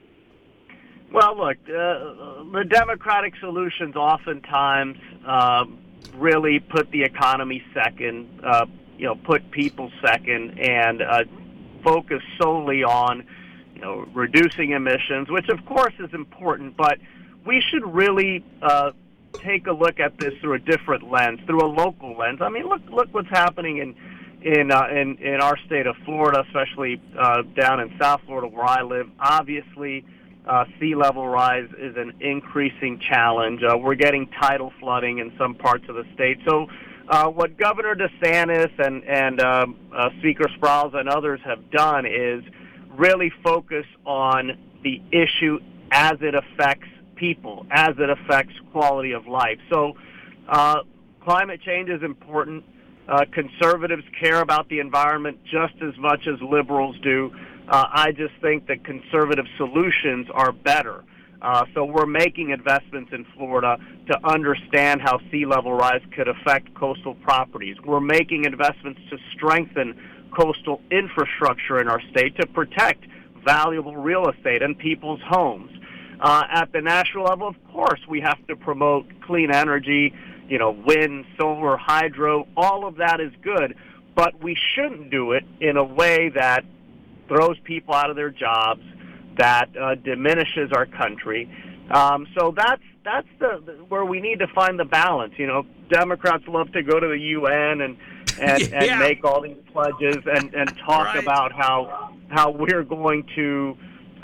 Well, look, uh, the Democratic solutions oftentimes uh, really put the economy second, uh, you know, put people second, and uh, focus solely on you know, reducing emissions, which of course is important, but we should really uh, take a look at this through a different lens, through a local lens. I mean, look look what's happening in in uh, in, in our state of Florida, especially uh, down in South Florida where I live. Obviously, uh, sea level rise is an increasing challenge. Uh, we're getting tidal flooding in some parts of the state. So uh, what Governor DeSantis and, and um, uh, Speaker Sprowls and others have done is really focus on the issue as it affects people, as it affects quality of life. So uh, climate change is important. Uh, conservatives care about the environment just as much as liberals do. Uh, I just think that conservative solutions are better. Uh, so we're making investments in Florida to understand how sea level rise could affect coastal properties. We're making investments to strengthen coastal infrastructure in our state to protect valuable real estate and people's homes. Uh, at the national level, of course, we have to promote clean energy, you know, wind, solar, hydro, all of that is good, but we shouldn't do it in a way that throws people out of their jobs, that uh, diminishes our country. Um, so that's that's the, the where we need to find the balance. You know, Democrats love to go to the U N and and, yeah. and make all these pledges and, and talk right. about how how we're going to,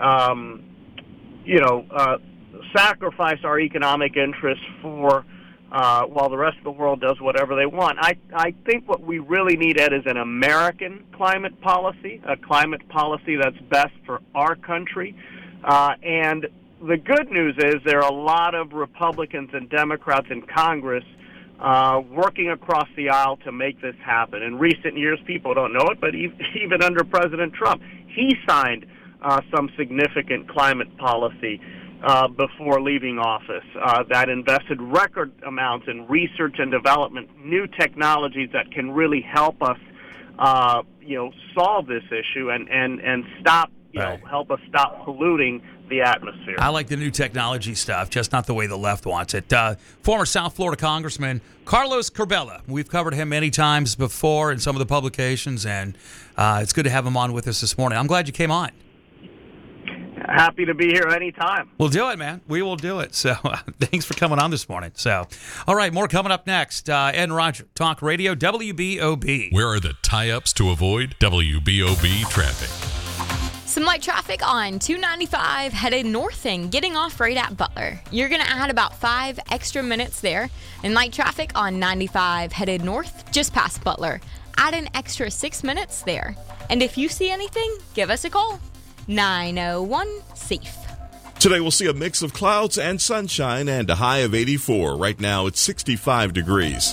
um, you know, uh, sacrifice our economic interests for uh, while the rest of the world does whatever they want. I, I think what we really need, Ed, is an American climate policy, a climate policy that's best for our country. Uh, and the good news is there are a lot of Republicans and Democrats in Congress Uh, working across the aisle to make this happen. In recent years, people don't know it, but even under President Trump, he signed uh, some significant climate policy uh, before leaving office uh, that invested record amounts in research and development, new technologies that can really help us, uh, you know, solve this issue and, and, and stop, you right. know, help us stop polluting the atmosphere. I like the new technology stuff, just not the way the left wants it. Uh, former South Florida Congressman Carlos Curbelo. We've covered him many times before in some of the publications, and uh, it's good to have him on with us this morning. I'm glad you came on. Happy to be here anytime. We'll do it, man. We will do it. So uh, thanks for coming on this morning. So, all right, more coming up next. Uh, Ed and Roger, Talk Radio, W B O B. Where are the tie-ups to avoid W B O B traffic? Some light traffic on two ninety-five headed north and getting off right at Butler. You're going to add about five extra minutes there. And light traffic on ninety-five headed north just past Butler. Add an extra six minutes there. And if you see anything, give us a call. nine oh one SAFE. Today we'll see a mix of clouds and sunshine and a high of eighty-four. Right now it's sixty-five degrees.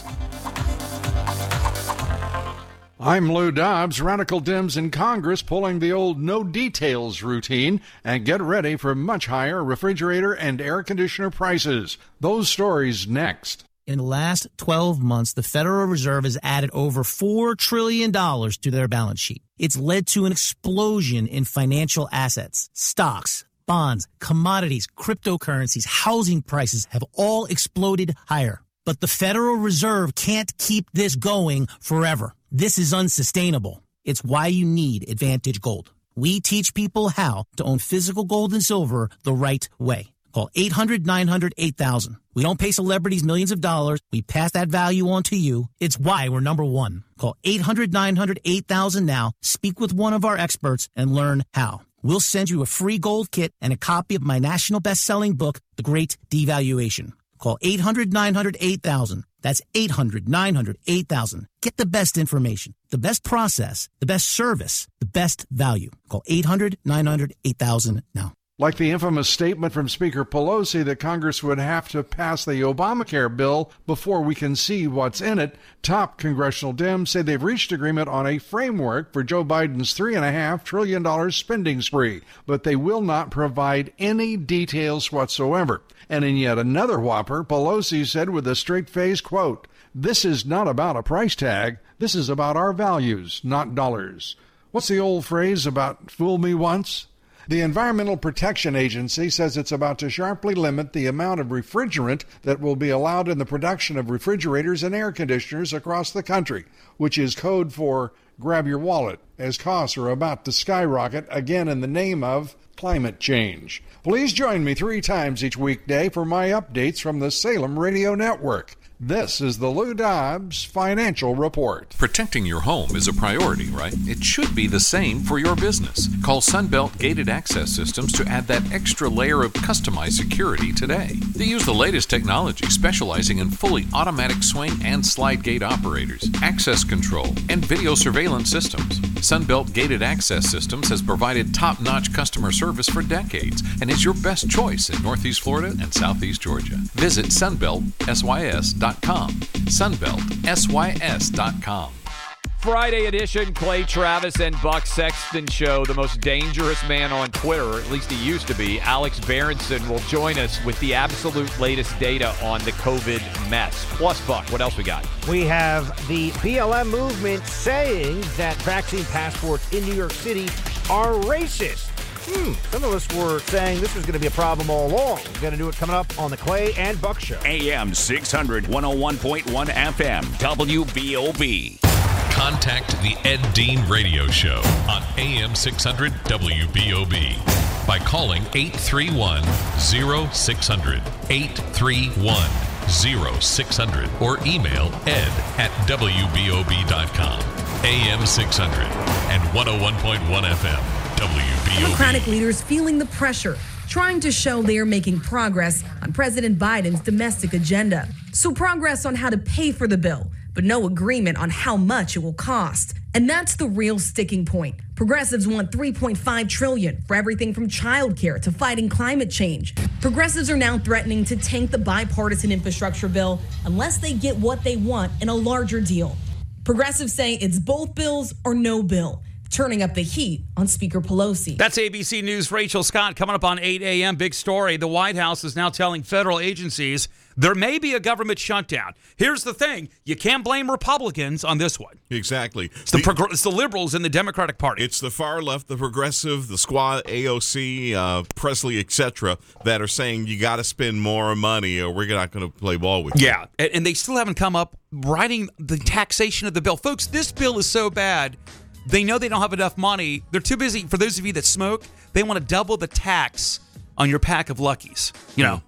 I'm Lou Dobbs. Radical Dems in Congress pulling the old no details routine and get ready for much higher refrigerator and air conditioner prices. Those stories next. In the last twelve months, the Federal Reserve has added over four trillion dollars to their balance sheet. It's led to an explosion in financial assets, stocks, bonds, commodities, cryptocurrencies, housing prices have all exploded higher. But the Federal Reserve can't keep this going forever. This is unsustainable. It's why you need Advantage Gold. We teach people how to own physical gold and silver the right way. Call eight hundred, nine hundred, eight thousand. We don't pay celebrities millions of dollars. We pass that value on to you. It's why we're number one. Call eight hundred, nine hundred, eight thousand now. Speak with one of our experts and learn how. We'll send you a free gold kit and a copy of my national best-selling book, The Great Devaluation. Call eight hundred, nine hundred, eight thousand. That's eight hundred, nine hundred, eight thousand. Get the best information, the best process, the best service, the best value. Call eight hundred, nine hundred, eight thousand now. Like the infamous statement from Speaker Pelosi that Congress would have to pass the Obamacare bill before we can see what's in it, top congressional Dems say they've reached agreement on a framework for Joe Biden's three point five trillion dollars spending spree, but they will not provide any details whatsoever. And in yet another whopper, Pelosi said with a straight face, quote, "This is not about a price tag. This is about our values, not dollars." What's the old phrase about fool me once? The Environmental Protection Agency says it's about to sharply limit the amount of refrigerant that will be allowed in the production of refrigerators and air conditioners across the country, which is code for grab your wallet, as costs are about to skyrocket again in the name of climate change. Please join me three times each weekday for my updates from the Salem Radio Network. This is the Lou Dobbs Financial Report. Protecting your home is a priority, right? It should be the same for your business. Call Sunbelt Gated Access Systems to add that extra layer of customized security today. They use the latest technology, specializing in fully automatic swing and slide gate operators, access control, and video surveillance systems. Sunbelt Gated Access Systems has provided top-notch customer service for decades and is your best choice in Northeast Florida and Southeast Georgia. Visit sunbelt S Y S dot com. sunbelt S Y S dot com. Friday edition, Clay Travis and Buck Sexton show. The most dangerous man on Twitter, at least he used to be, Alex Berenson, will join us with the absolute latest data on the COVID mess. Plus, Buck, what else we got? We have the B L M movement saying that vaccine passports in New York City are racist. Hmm, some of us were saying this was going to be a problem all along. We're going to do it coming up on the Clay and Buck Show. A M six hundred, one oh one point one F M, W B O B. Contact the Ed Dean Radio Show on A M six hundred W B O B by calling eight three one, oh six hundred, eight three one, oh six hundred, or email ed at W B O B dot com. A M six hundred and one oh one point one F M. W B O B. Democratic leaders feeling the pressure, trying to show they are making progress on President Biden's domestic agenda. So progress on how to pay for the bill, but no agreement on how much it will cost. And that's the real sticking point. Progressives want three point five trillion dollars for everything from childcare to fighting climate change. Progressives are now threatening to tank the bipartisan infrastructure bill unless they get what they want in a larger deal. Progressives say it's both bills or no bill, turning up the heat on Speaker Pelosi. That's A B C News' Rachel Scott coming up on eight a.m. Big story. The White House is now telling federal agencies there may be a government shutdown. Here's the thing. You can't blame Republicans on this one. Exactly. It's the, the, prog- it's the liberals in the Democratic Party. It's the far left, the progressive, the Squad, A O C, uh, Presley, et cetera, that are saying you got to spend more money or we're not going to play ball with you. Yeah, and, and they still haven't come up writing the taxation of the bill. Folks, this bill is so bad. They know they don't have enough money. They're too busy. For those of you that smoke, they want to double the tax on your pack of Luckies. You know,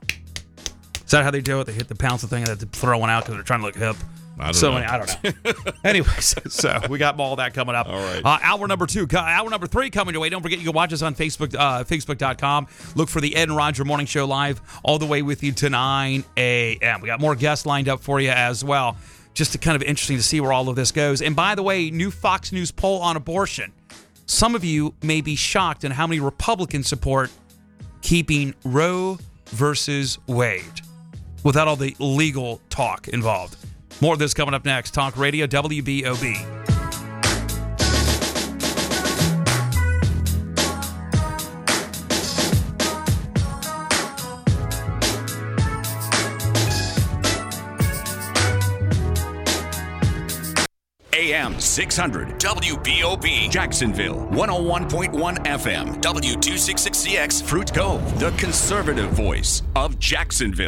is that how they do it? They hit the pencil thing and they throw one out because they're trying to look hip. I don't so know. I don't know. Anyways, so we got all that coming up. All right. Uh, hour number two, hour number three coming your way. Don't forget you can watch us on Facebook, uh, Facebook dot com. Look for the Ed and Roger Morning Show live all the way with you to nine a.m. We got more guests lined up for you as well. Just to kind of interesting to see where all of this goes. And by the way, new Fox News poll on abortion. Some of you may be shocked at how many Republicans support keeping Roe versus Wade without all the legal talk involved. More of this coming up next. Talk Radio, W B O B. A M six hundred W B O B Jacksonville, one oh one point one F M, W two sixty-six C X Fruit Cove, the conservative voice of Jacksonville.